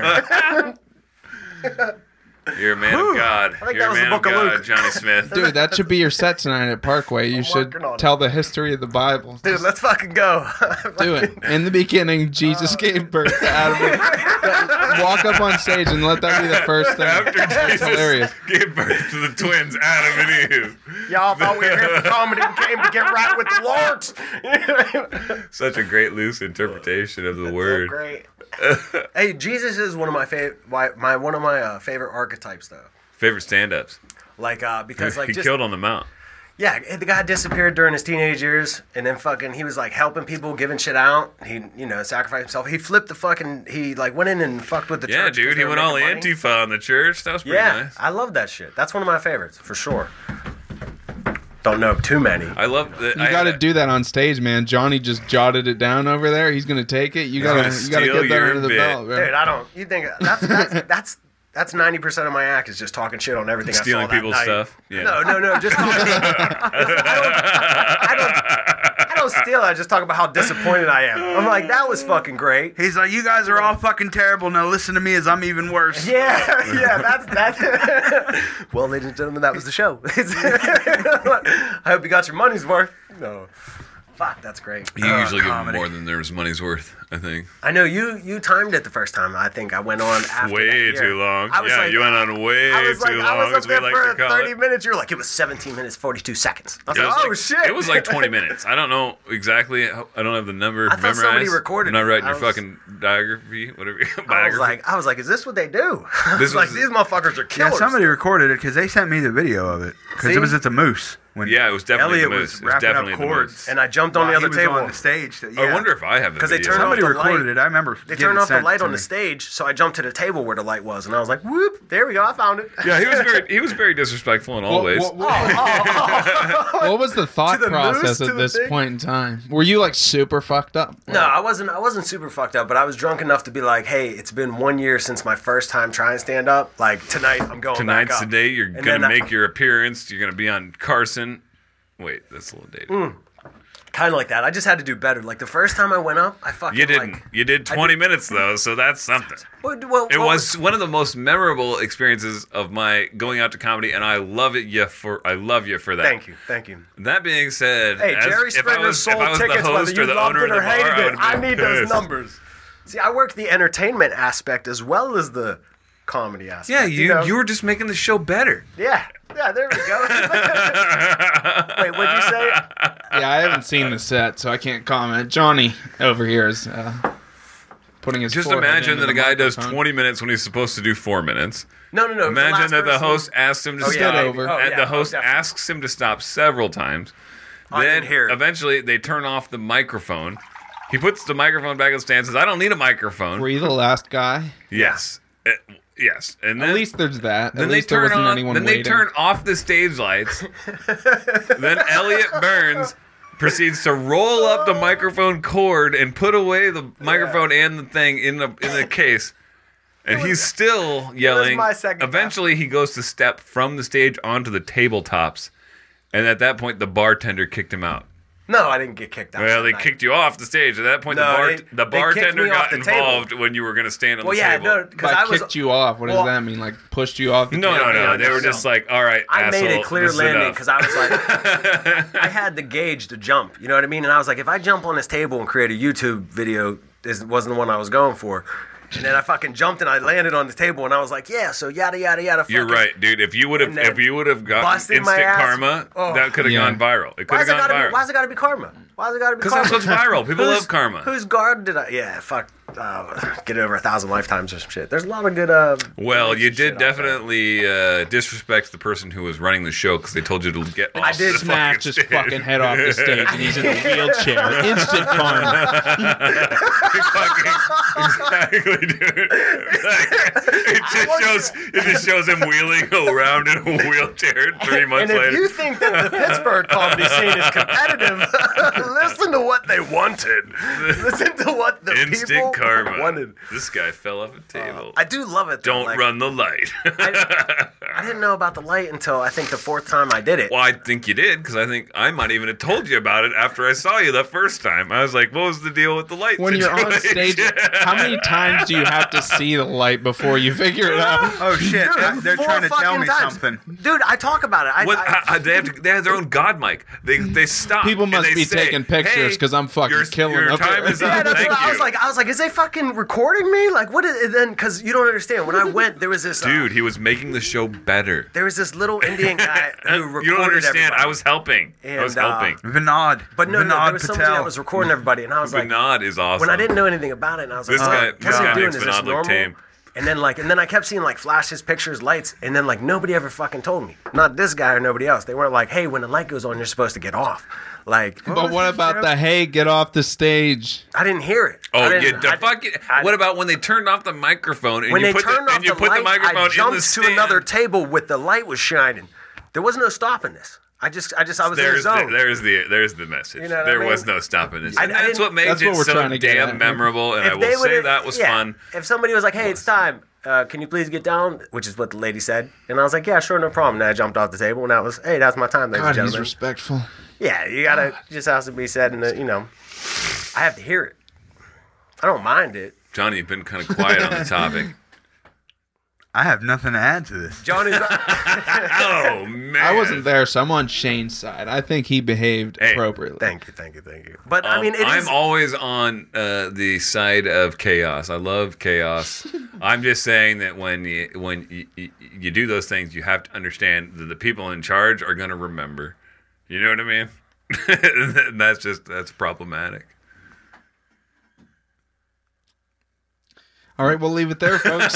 on here. You're a man of God. think You're that a was the man of Book of God, Luke. Johnny Smith. Dude, that should be your set tonight at Parkway. You should working on it. tell the history of the Bible. Dude, let's fucking go. Do it. In the beginning, Jesus gave birth to Adam and Eve. Walk up on stage and let that be the first thing. After That's Jesus hilarious. gave birth to the twins, Adam and Eve. Y'all thought we were here for comedy and came to get right with the Lord. Such a great loose interpretation of the word. So great. Hey, Jesus is one of my favorite archetypes, though. Favorite stand-ups. Like, because like he just killed on the mount. yeah, the guy disappeared during his teenage years, and then fucking he was like helping people, giving shit out. He sacrificed himself. He flipped the fucking. He like went in and fucked with the Yeah, church. 'cause dude, they he were went all making money. Antifa on the church. That was pretty Yeah, nice. I love that shit. That's one of my favorites for sure. Don't know too many. I love that. You got to do that on stage, man. Johnny just jotted it down over there. He's gonna take it. You gonna gotta steal get that your under the bit. belt, bro. Dude, I don't. You think that's 90% of my act is just talking shit on everything. Stealing I saw that people's night. stuff? Yeah. No, just talking. I don't steal. I just talk about how disappointed I am. I'm like, that was fucking great. He's like, you guys are all fucking terrible. Now listen to me as I'm even worse. Yeah, that's. Well, ladies and gentlemen, that was the show. I hope you got your money's worth. No. Fuck, that's great. You usually give him comedy. more than there was money's worth, I think. I know you timed it the first time. I think I went on after Way that year. too long. I was Yeah, like, you went on way I was too like, long, I was as up we there like for to call 30 it. minutes. You were like, it was 17 minutes, 42 seconds. I was It like, was oh, like- shit. It was like 20 minutes. I don't know exactly. I don't have the number I thought memorized. somebody recorded I'm not it. writing I your was- fucking biography, whatever. I was like, is this what they do? I This was like, was- these motherfuckers are Yeah, killers. somebody recorded it because they sent me the video of it because See? it was at the Moose. when Yeah, it was definitely Elliot the was moose. It was wrapping definitely up the cords. moose. And I jumped on while the other he was table. on the stage. I wonder if I have the 'Cause they video. turned off Somebody the recorded light. it. I remember. They getting turned off the sent light to on me. the stage, so I jumped to the table where the light was, and I was like, "Whoop! There we go. I found it." Yeah, he was very disrespectful in all ways. What was the thought To the process moose, to at the this thing? point in time? Were you like super fucked up? No, I wasn't super fucked up, but I was drunk enough to be like, "Hey, it's been 1 year since my first time trying to stand up. Like tonight, I'm going Tonight's back the up." day you're And gonna then make your appearance. You're gonna be on Carson. Wait, that's a little dated. kind of like that. I just had to do better. Like the first time I went up, I fucking You didn't. like. You did 20 minutes though, so that's something. Well, It was one of the most memorable experiences of my going out to comedy, and I love you for that. Thank you. That being said, Hey, Jerry if I Springer was sold the tickets whether host or you the loved owner it of or the bar, hated I it. would I have need been those pissed. numbers. See, I work the entertainment aspect as well as the comedy aspect. Yeah, you know? were just making the show better. Yeah, there we go. Wait, what'd you say? Yeah, I haven't seen the set, so I can't comment. Johnny over here is putting his Just forehead imagine into that a the guy does microphone. 20 minutes when he's supposed to do 4 minutes. No. it was Imagine last that the person. host asks him to Oh, yeah, stop, over. Oh, and yeah, the host definitely. asks him to stop several times. I Then didn't hear it. eventually they turn off the microphone. He puts the microphone back on the stand. Says, "I don't need a microphone." Were you the last guy? Yes, yes. And then At least there's that. then At they least there turn wasn't on. anyone Then waiting. they turn off the stage lights. Then Elliot Burns proceeds to roll up the microphone cord and put away the microphone and the thing in the case. And he's still yelling. my second time. Eventually, he goes to step from the stage onto the tabletops, and at that point, the bartender kicked him out. No, I didn't get kicked out. Well, that they night. kicked you off the stage. At that point, No, the they kicked bartender me off got the table. involved when you were going to stand on Well, the yeah, table. no, because But I was. kicked you off. What well, does that mean? Like pushed you off? The No. yeah, They were no. just like, all right, I asshole, made a clear this is landing enough. because I was like, I had the gauge to jump. You know what I mean? And I was like, if I jump on this table and create a YouTube video, this wasn't the one I was going for. And then I fucking jumped and I landed on the table and I was like, yeah, so yada yada yada. You're fucking- right, dude. If you would And then have gotten busted my instant ass. karma, Oh. that could have Yeah. gone viral. It could Why's have it gone gotta viral. be? Why's it gotta be karma? Why's it gotta be Because karma? that's what's viral. People love karma. Whose guard did I? Yeah, fuck. Get over 1,000 lifetimes or some shit. There's a lot of good. Well, you shit did out there. definitely disrespect the person who was running the show because they told you to get off I did the Smash his stage. fucking head off the stage, and he's in a wheelchair. Instant karma. Exactly, dude. It just shows him wheeling around in a wheelchair 3 months And if later. you think that the Pittsburgh comedy scene is competitive, listen to what they wanted. Listen to what the people Instant karma. wanted. This guy fell off a table. I do love it. Though. Don't like, run the light. I didn't know about the light until I think the fourth time I did it. Well, I think you did because I think I might even have told you about it after I saw you the first time. I was like, "What was the deal with the light?" When you're on situation?" stage, how many times do you have to see the light before you figure it out? Oh shit! Dude, They're 4 trying to tell fucking me times. something. Dude, I talk about it. They have their own god mic. They stop. People and must they be say, taking pictures "Hey, because I'm fucking your, killing your up time there." is up. Yeah, that's Thank what you. I was like, is they fucking recording me? Like, what is it then? Because you don't understand. When I went, there was this Dude, he was making the show better. there was this little Indian guy who recorded You don't understand. everybody. I was helping. I was And, helping. Vinod. But no, Vinod there was somebody Patel. that was recording everybody, and I was like, Vinod is awesome. when I didn't know anything about it, and I was like, This guy- what this are guy you doing? makes Is this Vinod look normal? tame. And then I kept seeing like flashes, pictures, lights, and then like nobody ever fucking told me. Not this guy or nobody else. They weren't like, hey, when the light goes on, you're supposed to get off. Like, But what about the hey, get off the stage? I didn't hear it. Oh, I you didn't- I- fuck it. I- What about when they turned off the microphone and when you they put turned the, off and you the put light, the microphone I in jumped the to stand? another table with the light was shining. There was no stopping this. I was in the There's zone. there's the message. You know what there I was mean? no stopping this. I And that's didn't- what made That's it what we're so trying to get damn at. memorable, and I If they will say would've- that was yeah, fun. If somebody was like, "Hey, it's time. Can you please get down?" Which is what the lady said, and I was like, "Yeah, sure, no problem." And I jumped off the table, and that was, "Hey, that's my time, ladies God, and he's gentlemen." respectful. Yeah, you gotta just has to be said, and I have to hear it. I don't mind it. Johnny, you've been kind of quiet on the topic. I have nothing to add to this. Johnny's. Oh man, I wasn't there, so I'm on Shane's side. I think he behaved Hey, appropriately. Thank you. But I mean, I'm always on the side of chaos. I love chaos. I'm just saying that when you do those things, you have to understand that the people in charge are going to remember. You know what I mean? That's problematic. All right, we'll leave it there, folks.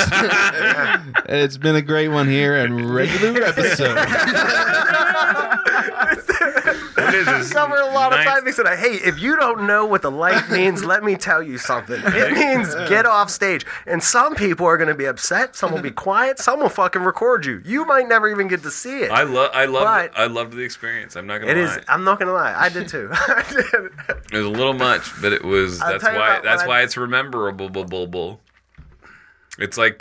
It's been a great one here and regular episode. What is this? Cover a lot of Ninth- time. They said, hey, if you don't know what the light means, let me tell you something. It means get off stage. And some people are going to be upset. Some will be quiet. Some will fucking record you. You might never even get to see it. I But- loved the experience. I'm not gonna It lie. is. I'm not going to lie. I did too. I did. It was a little much, but it was. I'll That's tell you why. what, That's when why it's rememberable. It's like,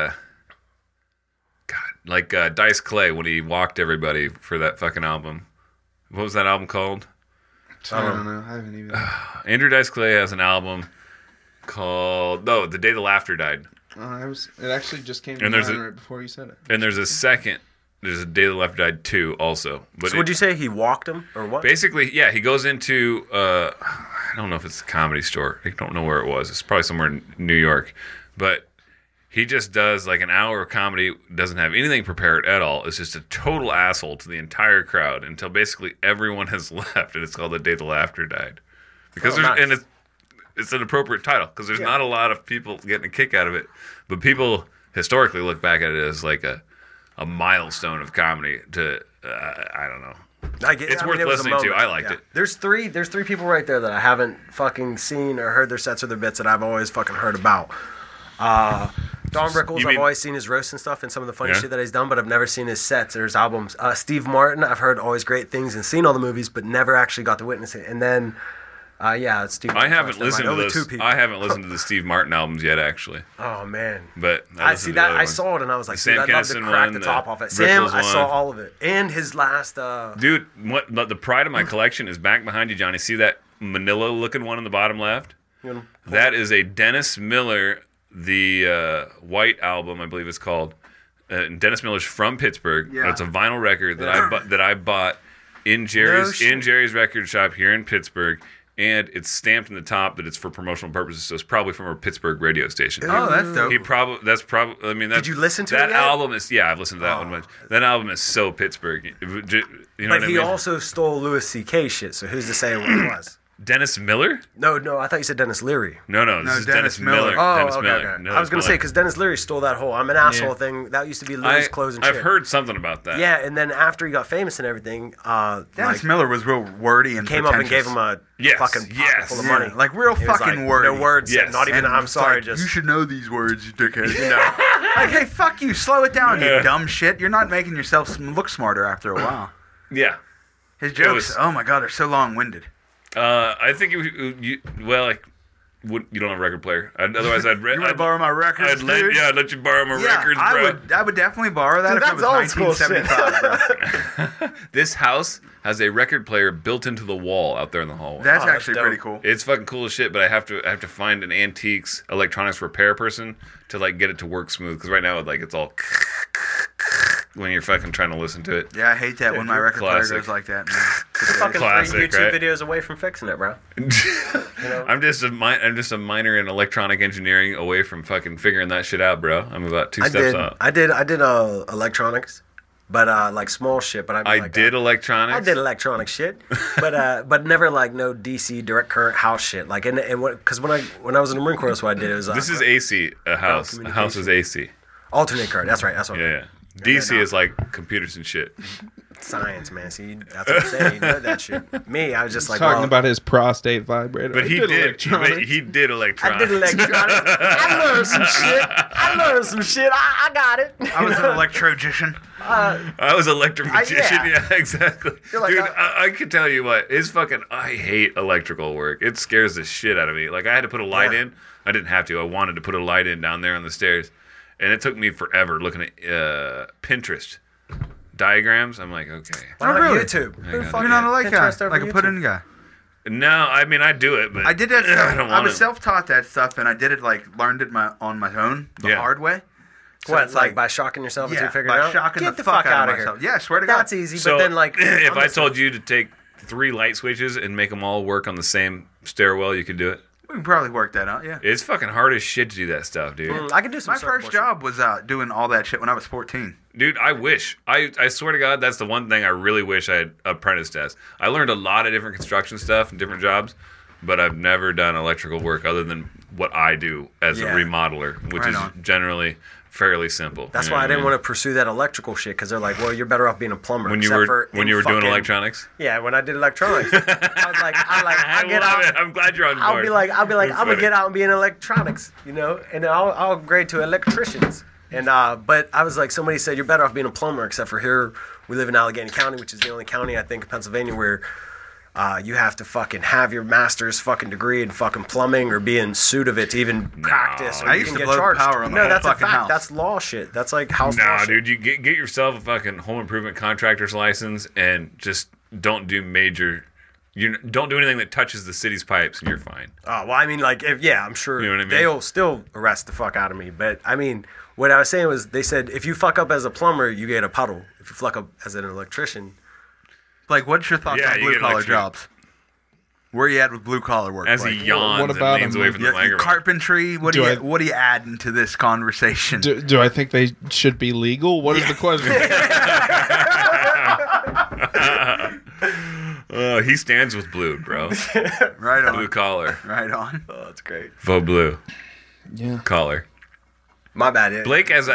Dice Clay when he walked everybody for that fucking album. What was that album called? I don't know. I haven't even. Andrew Dice Clay has an album called The Day the Laughter Died. It actually just came to And there's mind a- right before you said it. And there's a Day the Laughter Died 2 also. But So would you say he walked him or what? basically, yeah, he goes into I don't know if it's a comedy store. I don't know where it was. It's probably somewhere in New York. But he just does like an hour of comedy, doesn't have anything prepared at all. It's just a total asshole to the entire crowd until basically everyone has left, and it's called The Day the Laughter Died. Because nice. and it's an appropriate title because there's not a lot of people getting a kick out of it, but people historically look back at it as like a milestone of comedy. I don't know. It's worth it was a listening to. moment. I liked it. There's three people right there that I haven't fucking seen or heard their sets or their bits that I've always fucking heard about. Don Rickles, You I've mean- always seen his roasts and stuff and some of the funny Yeah. shit that he's done, but I've never seen his sets or his albums. Steve Martin, I've heard always great things and seen all the movies, but never actually got to witness it. And then, it's Steve I Martin. haven't first. I'm listened like, to only two this. people. I haven't listened to the Steve Martin albums yet, actually. Oh man. But I listened see to the that. other I ones. saw it and I was like, Sam dude, I'd love to Kinison crack one, the the top off it. Sam, Rickles I saw one. all of it. And his last, Dude, the pride of my collection is back behind you, Johnny. See that Manila-looking one in the bottom left? That is a Dennis Miller, the White album, I believe it's called. Dennis Miller's from Pittsburgh. Yeah. It's a vinyl record that I bought in Jerry's record shop here in Pittsburgh, and it's stamped in the top that it's for promotional purposes. So it's probably from a Pittsburgh radio station. Oh, that's dope. Did you listen to that it yet? album is? Yeah, I've listened to that one much. That album is so Pittsburgh. You know but what I he mean? also stole Louis C.K. shit, so who's to say what it was? Dennis Miller? No, I thought you said Dennis Leary. No, this is Dennis Miller. Oh, Dennis okay, Miller. okay. No, I was going to say, because Dennis Leary stole that whole I'm an asshole thing. That used to be Louis' clothes and shit. I've heard something about that. Yeah, and then after he got famous and everything, Dennis Miller was real wordy and came up and gave him a Yes, fucking pocket yes. full of Yeah, money. like real He was fucking like, wordy. No words. Yes. Not even, And I'm it's sorry, like, just... you should know these words, you dickhead. Like, hey, fuck you. Slow it down, you dumb shit. You're not making yourself look smarter after a while. Yeah. His jokes, was- oh my god, they're so long-winded. I think you don't have a record player. Otherwise, I'd You want to borrow my records, dude? I'd let you borrow my records, bro. I would definitely borrow that Dude, if it that's was old school shit. 1975. Bro. This house has a record player built into the wall out there in the hallway. That's Oh, that's actually dope. pretty cool. It's fucking cool as shit, but I have to find an antiques electronics repair person to like get it to work smooth. Because right now, it's all when you're fucking trying to listen to it. Yeah, I hate that when my record player Classic. goes like that. Man. fucking Classic, 3 YouTube right? videos away from fixing it, bro. I'm just a minor in electronic engineering away from fucking figuring that shit out, bro. I'm about two steps out. I did electronics, but like small shit. But I did electronics. I did electronic shit, but never like no DC direct current house shit. Like because when I was in the Marine Corps, that's what I did. It was This is AC. A house. A house is AC. alternate current. That's right. That's what. Yeah. DC is like computers and shit. Science, man. See, that's what I'm saying. You know that shit. Me, I was just like Talking about his prostate vibrator. But he did electronics. I did electronics. I learned some shit. I got it. I was an electrogician. I was electromagician. yeah. Yeah, exactly. You're like, Dude, I could tell you what. I hate electrical work. It scares the shit out of me. Like, I had to put a light in. I didn't have to. I wanted to put a light in down there on the stairs. And it took me forever looking at Pinterest diagrams. I'm like, okay. Why not really? YouTube? Who the fuck You're not a light guy, Pinterest over like a YouTube? put-in guy. No, I mean, I do it, but I did that stuff. I don't I want was to. self-taught that stuff, and I did it learned it on my own the Yeah. hard way. So What, it's like by shocking yourself until yeah, you figure it by out? shocking Get the fuck out of here. myself. Yeah, I swear to God. That's easy, So, but then like if I told you to take 3 light switches and make them all work on the same stairwell, you could do it. We can probably work that out. Yeah. It's fucking hard as shit to do that stuff, dude. I could do some My first job was doing all that shit when I was 14. Dude, I wish. I swear to God, that's the one thing I really wish I had apprenticed as. I learned a lot of different construction stuff and different jobs, but I've never done electrical work other than what I do as a Yeah. remodeler, which Right is on. generally fairly simple. That's You know why I what didn't mean? want to pursue that electrical shit because they're like, well, you're better off being a plumber. When you except were for in doing fucking- electronics. Yeah, when I did electronics, I was like, I get love out. it. I'm glad you're on board. I'll be like, That's I'm gonna funny. get out and be in electronics, you know, and I'll grade to electricians. And but I was like, somebody said you're better off being a plumber, except for here we live in Allegheny County, which is the only county I think in Pennsylvania where you have to fucking have your master's fucking degree in fucking plumbing or be in suit of it to even practice. Or I you used can to get blow the charged. power on the no, whole that's a fucking fact. house. That's law shit. That's like house law Nah, shit. dude, you get yourself a fucking home improvement contractor's license and just don't do major. You don't do anything that touches the city's pipes, and you're fine. Oh, well, I mean, like, I'm sure You know what I mean? they'll still arrest the fuck out of me. But, I mean, what I was saying was they said if you fuck up as a plumber, you get a puddle. If you fuck up as an electrician, Like, what's your thoughts Yeah, on you blue get collar electrocuted. jobs? Where you at with blue collar work? As Like, he yawns what and about leans him? away from the microphone. carpentry. What Do what are you adding to this conversation? Do I think they should be legal? What is the question? He stands with blue, bro. Right on. Blue collar. Right on. oh, that's great. Vote blue. Yeah. Collar. My bad. Blake has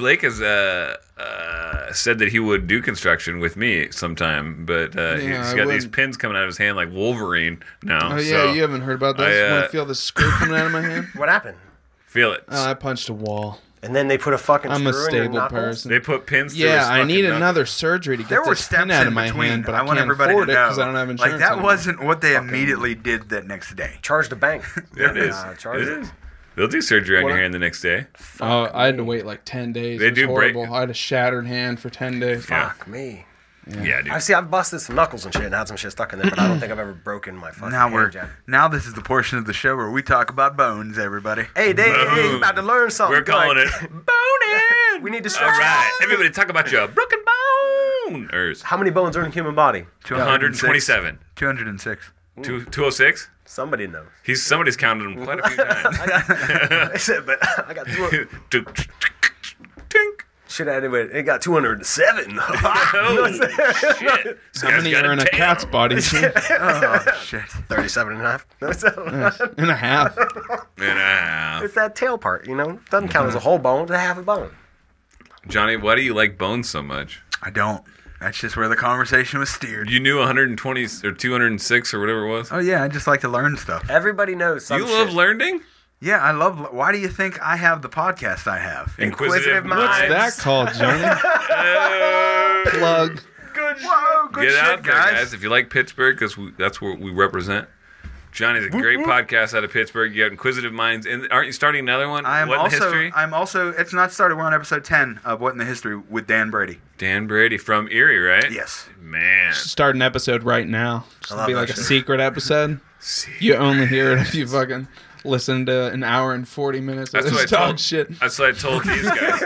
said that he would do construction with me sometime, but Yeah, he's I got these wouldn't. pins coming out of his hand like Wolverine now. Oh yeah, so you haven't heard about this? I, When I feel the screw coming out of my hand? What happened? feel it. I punched a wall. And then they put a fucking I'm a screw in your stable knuckles? person. They put pins. through Yeah, his I fucking need knuckles. another surgery to get There were this steps pin out in of my between, hand, but I I want can't everybody afford to it know. because I don't have insurance. Like, that anymore. wasn't what they immediately did that next day. Charge the bank. It is. Charge It is. They'll do surgery on What your I- hand the next day. Oh, I had to wait like 10 days. They It was do break- horrible. I had a shattered hand for 10 days. Fuck me. Yeah, dude. I've busted some knuckles and shit and had some shit stuck in there, but I don't think I've ever broken my fucking hand yet. Now this is the portion of the show where we talk about bones, everybody. Hey, Dave, hey, you about to learn something. We're calling it boning. We need to All stretch. right, everybody, talk about your broken boners. How many bones are in the human body? 127. 206. 206. Somebody knows. Somebody's counted them quite a few times. I said, but I got Tink. shit. Anyway, it got 207. Oh, shit. How many are in a cat's body? Oh, shit. 37 and a half. No, it's not. And a half. It's that tail part, you know? Doesn't count as a whole bone, it's a half a bone. Johnny, why do you like bones so much? I don't. That's just where the conversation was steered. You knew 120 or 206 or whatever it was. Oh, yeah, I just like to learn stuff. Everybody knows some You love shit. learning? Yeah, I love. Why do you think I have the podcast I have? Inquisitive minds. What's that called, Johnny? Plug. Whoa, good Get shit, out there, guys. If you like Pittsburgh, because that's where we represent. Johnny's a great podcast out of Pittsburgh. You got Inquisitive Minds. And aren't you starting another one? I'm What in also. History? I'm also. It's not started. We're on episode 10 of What in the History with Dan Brady. Dan Brady from Erie, right? Yes. Man. Start an episode right now. Just love be that like a shit. secret episode. You only hear it if you fucking listen to an hour and 40 minutes of That's what this I dog told. shit. That's what I told these guys.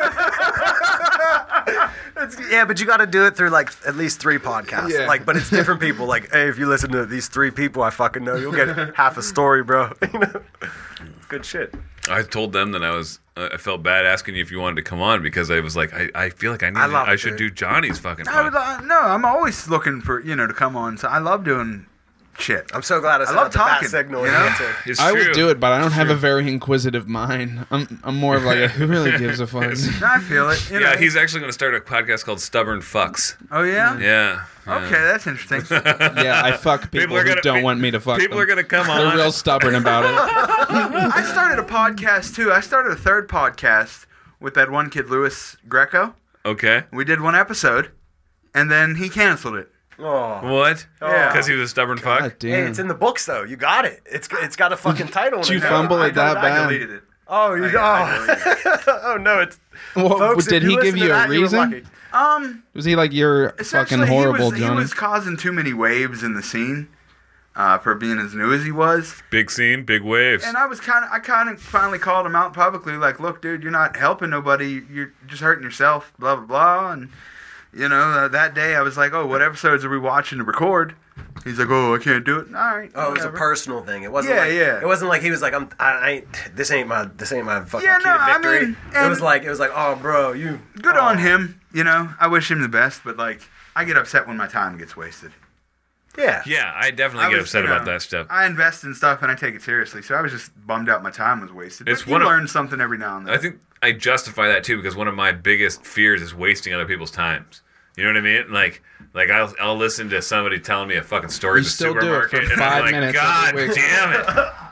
Yeah, but you got to do it through like at least 3 podcasts. Yeah. Like, but it's different people. Like, hey, if you listen to these 3 people I fucking know, you'll get half a story, bro. You know, it's good shit. I told them that I felt bad asking you if you wanted to come on because I was like, I feel like love I it, should dude. do Johnny's fucking I would, podcast. no, I'm always looking for to come on. So I love doing shit. I'm so glad I love saw the bat talking, signal. you and know? answered. It's I true. would do it, but I don't have a very inquisitive mind. I'm more of like a who really gives a fuck. No, I feel it. You know. Yeah, he's actually going to start a podcast called Stubborn Fucks. Oh yeah. Yeah. Okay, that's interesting. Yeah, I fuck people are who gonna- don't want me to fuck People them. are going to come They're on. real stubborn about it. I started a podcast too. I started a third podcast with that one kid, Louis Greco. Okay. We did one episode, and then he canceled it. Oh. What? Yeah. Because he was a stubborn fuck? God Hey, damn. it's in the books though. You got it. It's got a fucking title. Did in you it now. fumble it that I bad? deleted it. Oh, you I oh. deleted it. Oh no, it's Well, folks, did if he listen give to you a that, were reason? lucky. Was he like, you're fucking Essentially, horrible, he Johnny? was causing too many waves in the scene for being as new as he was. Big scene, big waves. And I kind of finally called him out publicly, like, look, dude, you're not helping nobody. You're just hurting yourself, blah, blah, blah. And, that day I was like, oh, what episodes are we watching to record? He's like, oh, I can't do it. All right. Oh, it was a whatever. personal thing. It wasn't Yeah, like, yeah. It wasn't like he was like, I ain't this ain't my fucking Yeah, key no, to I victory. mean, it and- was like, oh bro, you Good oh. on him. I wish him the best, but, like, I get upset when my time gets wasted. Yeah. Yeah, I definitely I get was, upset you know, about that stuff. I invest in stuff and I take it seriously, so I was just bummed out my time was wasted. It's But you one of- learn something every now and then. I think I justify that too because one of my biggest fears is wasting other people's times. You know what I mean? Like I'll listen to somebody telling me a fucking story You at the still do it supermarket, for and 5 I'm like, minutes God every week." damn it!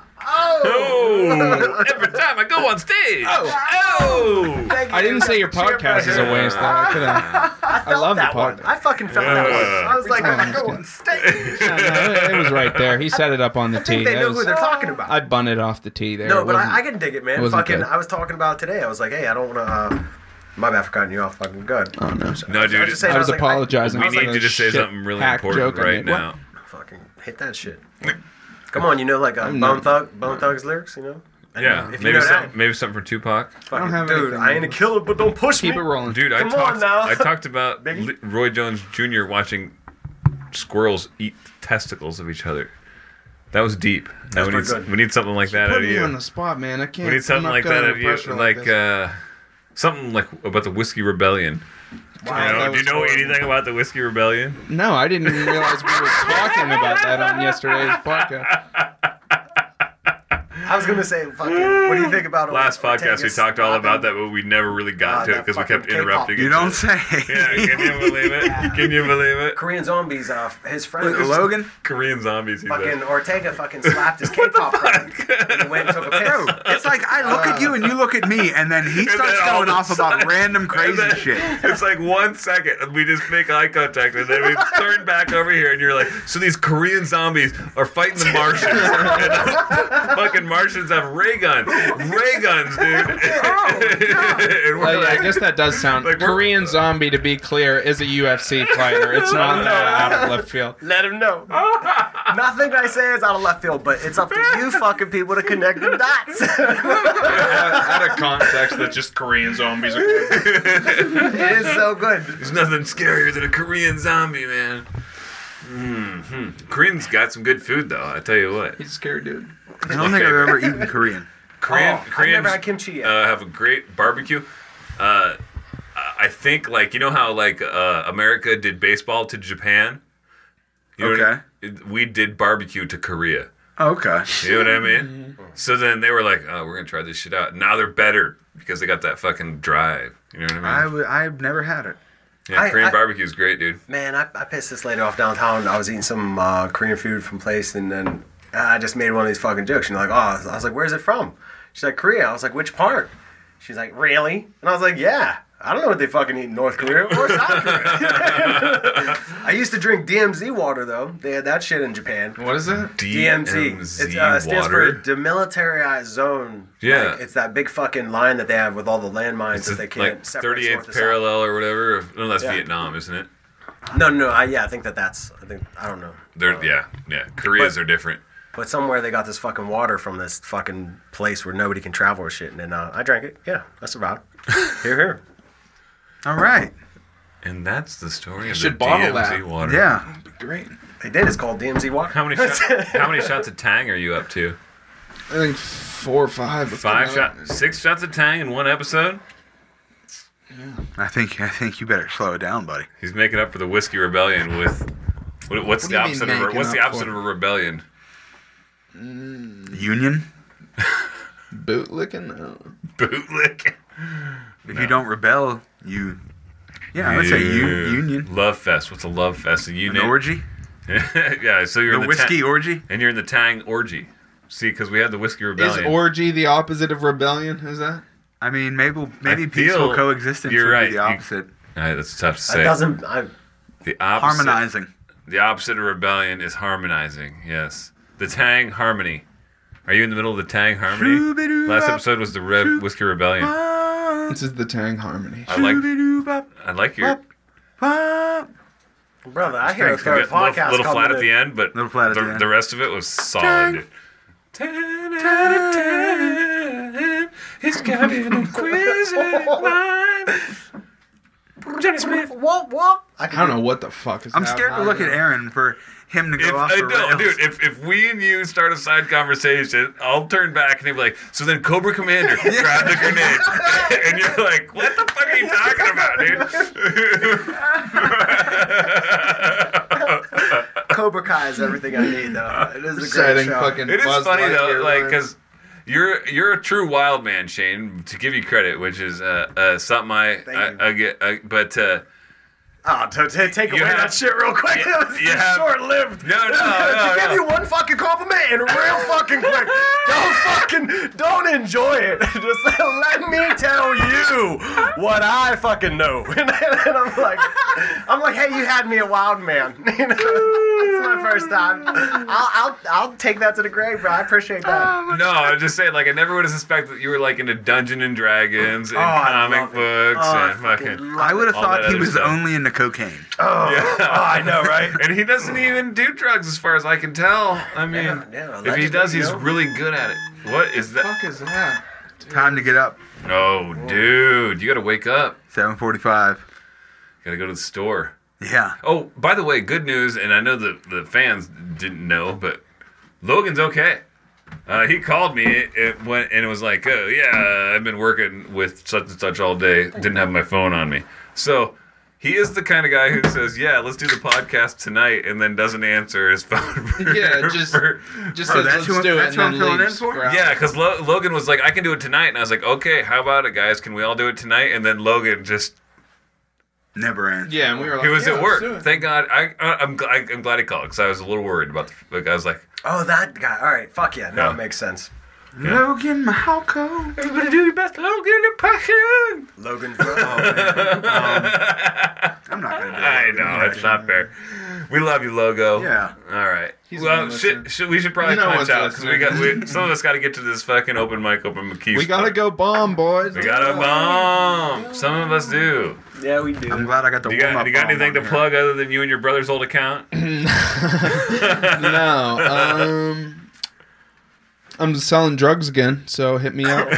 Oh! Every time I go on stage. Oh! I didn't say your podcast is a waste, though. I could've- I love the that one. podcast. I fucking felt that one. I was like, time I it's go good. on stage. No, it was right there. He set it up on the I tee. think they That know was- who they're talking about. I bunted off the tee there. No, It but wasn't- I can dig it, man. wasn't Fucking, good. I was talking about it today. I was like, hey, I don't want to. My bad for cutting you off. Fucking good. Oh, no. No, dude. I was just saying, I was like, apologizing. We for need the you to say shit something really hack important joke I right made. What? now. Fucking hit that shit. Come on, you know, like Bone Thug's lyrics, you know? Yeah, If you know that, maybe something for Tupac. fucking, have dude, anything. I ain't a killer, but don't push Keep me. it rolling. Dude, Come on now. I talked about Biggie. Roy Jones Jr. watching squirrels eat testicles of each other. That was deep. Now pretty good. we need something like that out Put of me you. on the spot, man. I can't. We need something I'm not like good that out under of you, pressure like this. something like about the Whiskey Rebellion. Wow, You know, that do you was know horrible. anything about the Whiskey Rebellion? No, I didn't even realize we were talking about that on yesterday's podcast. I was gonna say, fucking, what do you think about Last podcast we Ortega's talked all rapping? about that, but we never really got to it that because we kept fucking interrupting. you each don't other. say. Yeah, can you believe it? Can you believe it? Korean Zombies, his friend. Logan? Korean zombies. He Fucking said. Ortega fucking slapped his K-pop friend. And he went and took a piss. Bro, it's like I look at you and you look at me, and then he starts then all going of a off about sudden- random crazy And then shit. It's like 1 second, and we just make eye contact, and then we turn back over here, and you're like, so these Korean zombies are fighting the Martians. And the fucking Martians have ray guns. Ray guns, dude. And we're Well, yeah, I like, guess that does sound. Like, we're- Korean Zombie, to be clear, is a UFC fighter. It's not that out of left field. Let him know. Nothing I say is out of left field, but it's up to you fucking people to connect the dots. Out of context, that just Korean zombies are. It is so good. there's nothing scarier than a Korean zombie, man. Koreans got some good food, though. I tell you what. He's a scary dude. I don't think I've ever eaten Korean. Koreans I've never had kimchi yet. have a great barbecue. I think, like, you know how, like, America did baseball to Japan? You know what Okay. we did barbecue to Korea. Okay. You know what I mean? So then they were like, oh, we're going to try this shit out. Now they're better because they got that fucking drive. You know what I mean? I've never had it. Yeah, Korean barbecue is great, dude. Man, I pissed this lady off downtown. I was eating some Korean food from a place, and then I just made one of these fucking jokes. And like, oh, I was like, where's it from? She's like, Korea. I was like, which part? She's like, really? And I was like, yeah. I don't know what they fucking eat in North Korea or South Korea. I used to drink DMZ water, though. They had that shit in Japan. What is it? DMZ. It stands for Demilitarized Zone. Yeah. Like, it's that big fucking line that they have with all the landmines It's that they can't like separate 38th north to south. parallel or whatever. No, that's Yeah. Vietnam, isn't it? No, I think that's. I don't know. They're yeah. Koreas are different. But somewhere they got this fucking water from this fucking place where nobody can travel or shit. And then I drank it. Yeah, I survived. Here. All right. And that's the story of the should bottle DMZ that. water. Yeah. Great. They did. It's called DMZ water. How many shots of Tang are you up to? I think 4 or 5. Let's go down. 6 shots of Tang in one episode? I think you better slow it down, buddy. He's making up for the Whiskey Rebellion with what's What the do you opposite mean of what's the making up opposite for? of a rebellion? Union. Bootlicking? No. Bootlick. If you don't rebel, you. Yeah, I would say union. Love fest. What's a love fest? A An unit. orgy. Yeah. So you're The in the whiskey Tang, orgy. and you're in the Tang orgy. See, because we had the Whiskey Is Rebellion. orgy the opposite of rebellion? Is that? I mean, maybe I peaceful feel- coexistence you're would right. be the opposite. That's tough to That say. doesn't. The opposite. Harmonizing. The opposite of rebellion is harmonizing. Yes. The Tang harmony. Are you in the middle of the Tang harmony? Last episode was the Whiskey Rebellion. This is the Tang Harmony. I like your Brother, I hear a Strength. third podcast little flat coming at the in. end, but Little flat at the end. the rest of it was solid. Dude. 10 out of 10. It's got me an inquisitive mind. Johnny Smith. What? I don't know what the fuck is I'm scared to look at Aaron for him to go off the rails. Dude, if we and you start a side conversation, I'll turn back and he'll be like, so then Cobra Commander grabbed the grenade. And you're like, what the fuck are you talking about, dude? Cobra Kai is everything I need, though. It is a great Setting show. fucking It is Buzz funny though, Lightyear like line. because you're a true wild man, Shane. To give you credit, which is something I get, but. Oh, to take away have- that shit real quick. you- It was you have- short-lived. No, To give you one fucking compliment and real fucking quick. Don't enjoy it. Just let me tell you what I fucking know. And I'm like, hey, you had me a wild man. You know, it's my first time. I'll take that to the grave, bro. I appreciate that. No, I'm just saying, like, I never would have suspected that you were like into Dungeons and Dragons and I comic love it. books I and fucking fucking. I would have all thought that he other was stuff. only into cocaine. I know, right? And he doesn't even do drugs, as far as I can tell. I mean, yeah, if he does, he's allegedly, really good at it. What is that? fuck is that? Time to get up. Oh, dude, you gotta wake up. 7:45. Gotta go to the store. Yeah. Oh, by the way, good news, and I know the fans didn't know, but Logan's okay. He called me and it was like, oh, yeah, I've been working with such and such all day. Didn't have my phone on me. So he is the kind of guy who says, yeah, let's do the podcast tonight, and then doesn't answer his phone. Yeah, just says, let's do it, and then leaves. Yeah, because Logan was like, I can do it tonight. And I was like, okay, how about it, guys? Can we all do it tonight? And then Logan just... Never answered. Yeah, and we were like, He was yeah, at let's do work. it. Thank God. I'm glad he called because I was a little worried about the. I was like, Oh, that guy. All right, fuck yeah. No, Yeah. it makes sense. Logan Malcolm. everybody do your best, Logan impression. Logan. I'm not gonna do I it. know it's not fair. We love you, Logo. Yeah. All right. He's Well, gonna listen. we should probably You know punch what's out because listening. some of us got to get to this fucking open mic, open McKee. We gotta go bomb, boys. We gotta bomb. Some of us do. Yeah, we do. I'm glad I got the You warm got up. anything to plug other than you and your brother's old account? No, I'm selling drugs again, so hit me up.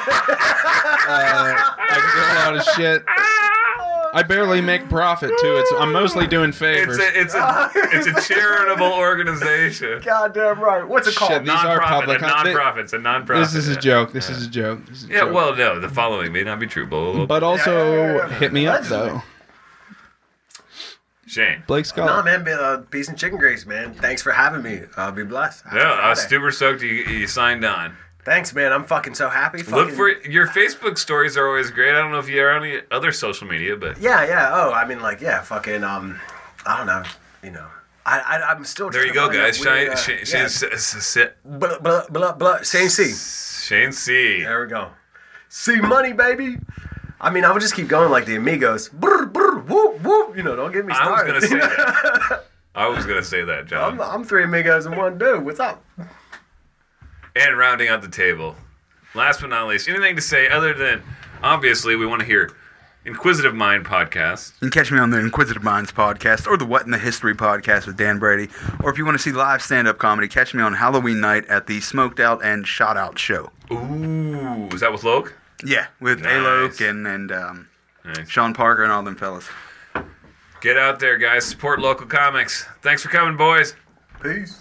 I do a lot of shit. I barely make profit too. I'm mostly doing favors. It's a charitable organization. Goddamn right. What's it called? Shit, these are public. It's a non-profit. This is a joke. This is a joke. This is a Yeah, joke. well, no, the following may not be true, but But also, Yeah. hit me up Allegedly. though. Shane. Blake No, Scott. man, peace and chicken grease, man. Thanks for having me. I'll be blessed. Happy Yeah, I was Friday. super stoked you signed on. Thanks, man. I'm fucking so happy. Look for your Facebook stories are always great. I don't know if you are on any other social media, but Yeah. Oh, I mean, like, yeah, fucking, I don't know. You know, I'm still there trying you to go, find guys. that Shane, weird, Shane, Shane C. Shane C. There we go. C money, baby. I mean, I would just keep going like the Amigos. Brr, brr, whoop, whoop. You know, don't get me I was started. gonna say that. I was gonna say that, John. I'm three Amigos and one dude. What's up? And rounding out the table, last but not least, anything to say other than obviously we want to hear Inquisitive Mind podcast. You can catch me on the Inquisitive Minds podcast or the What in the History podcast with Dan Brady. Or if you want to see live stand-up comedy, catch me on Halloween night at the Smoked Out and Shot Out show. Ooh, is that with Loke? Yeah, with Nice. Alok and Nice. Sean Parker and all them fellas. Get out there, guys. Support local comics. Thanks for coming, boys. Peace.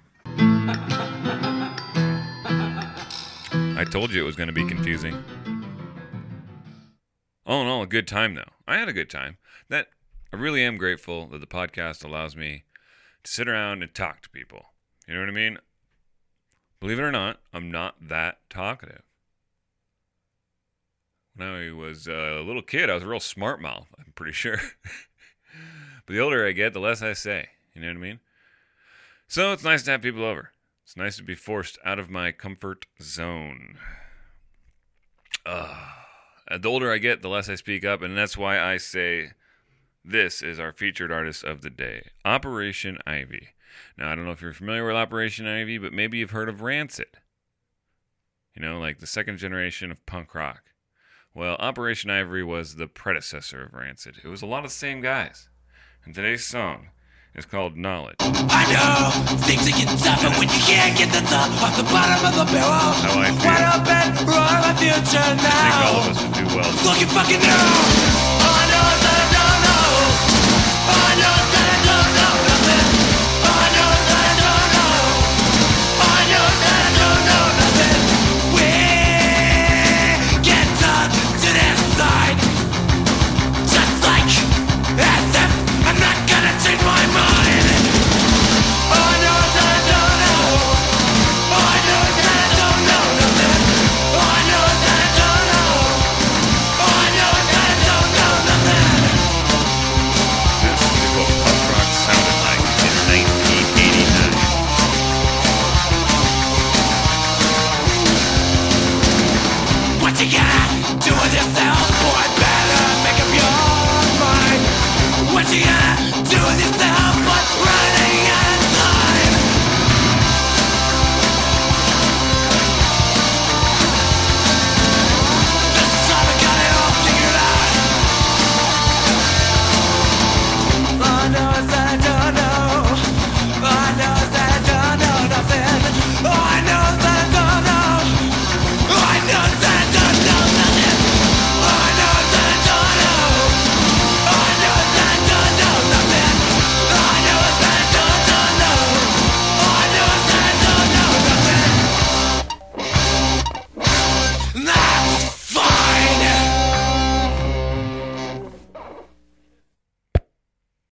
I told you it was going to be confusing. All in all, a good time, though. I had a good time. I really am grateful that the podcast allows me to sit around and talk to people. You know what I mean? Believe it or not, I'm not that talkative. When I was a little kid, I was a real smart mouth, I'm pretty sure. But the older I get, the less I say. You know what I mean? So it's nice to have people over. It's nice to be forced out of my comfort zone. The older I get, the less I speak up, and that's why I say this is our featured artist of the day, Operation Ivy. Now, I don't know if you're familiar with Operation Ivy, but maybe you've heard of Rancid. You know, like the second generation of punk rock. Well, Operation Ivy was the predecessor of Rancid. It was a lot of the same guys. And today's song is called Knowledge. I know things are getting tougher when you can't get the top off the bottom of the barrel. How I feel. What up and wrong my future I think all now? of us would do well. Looking fucking now.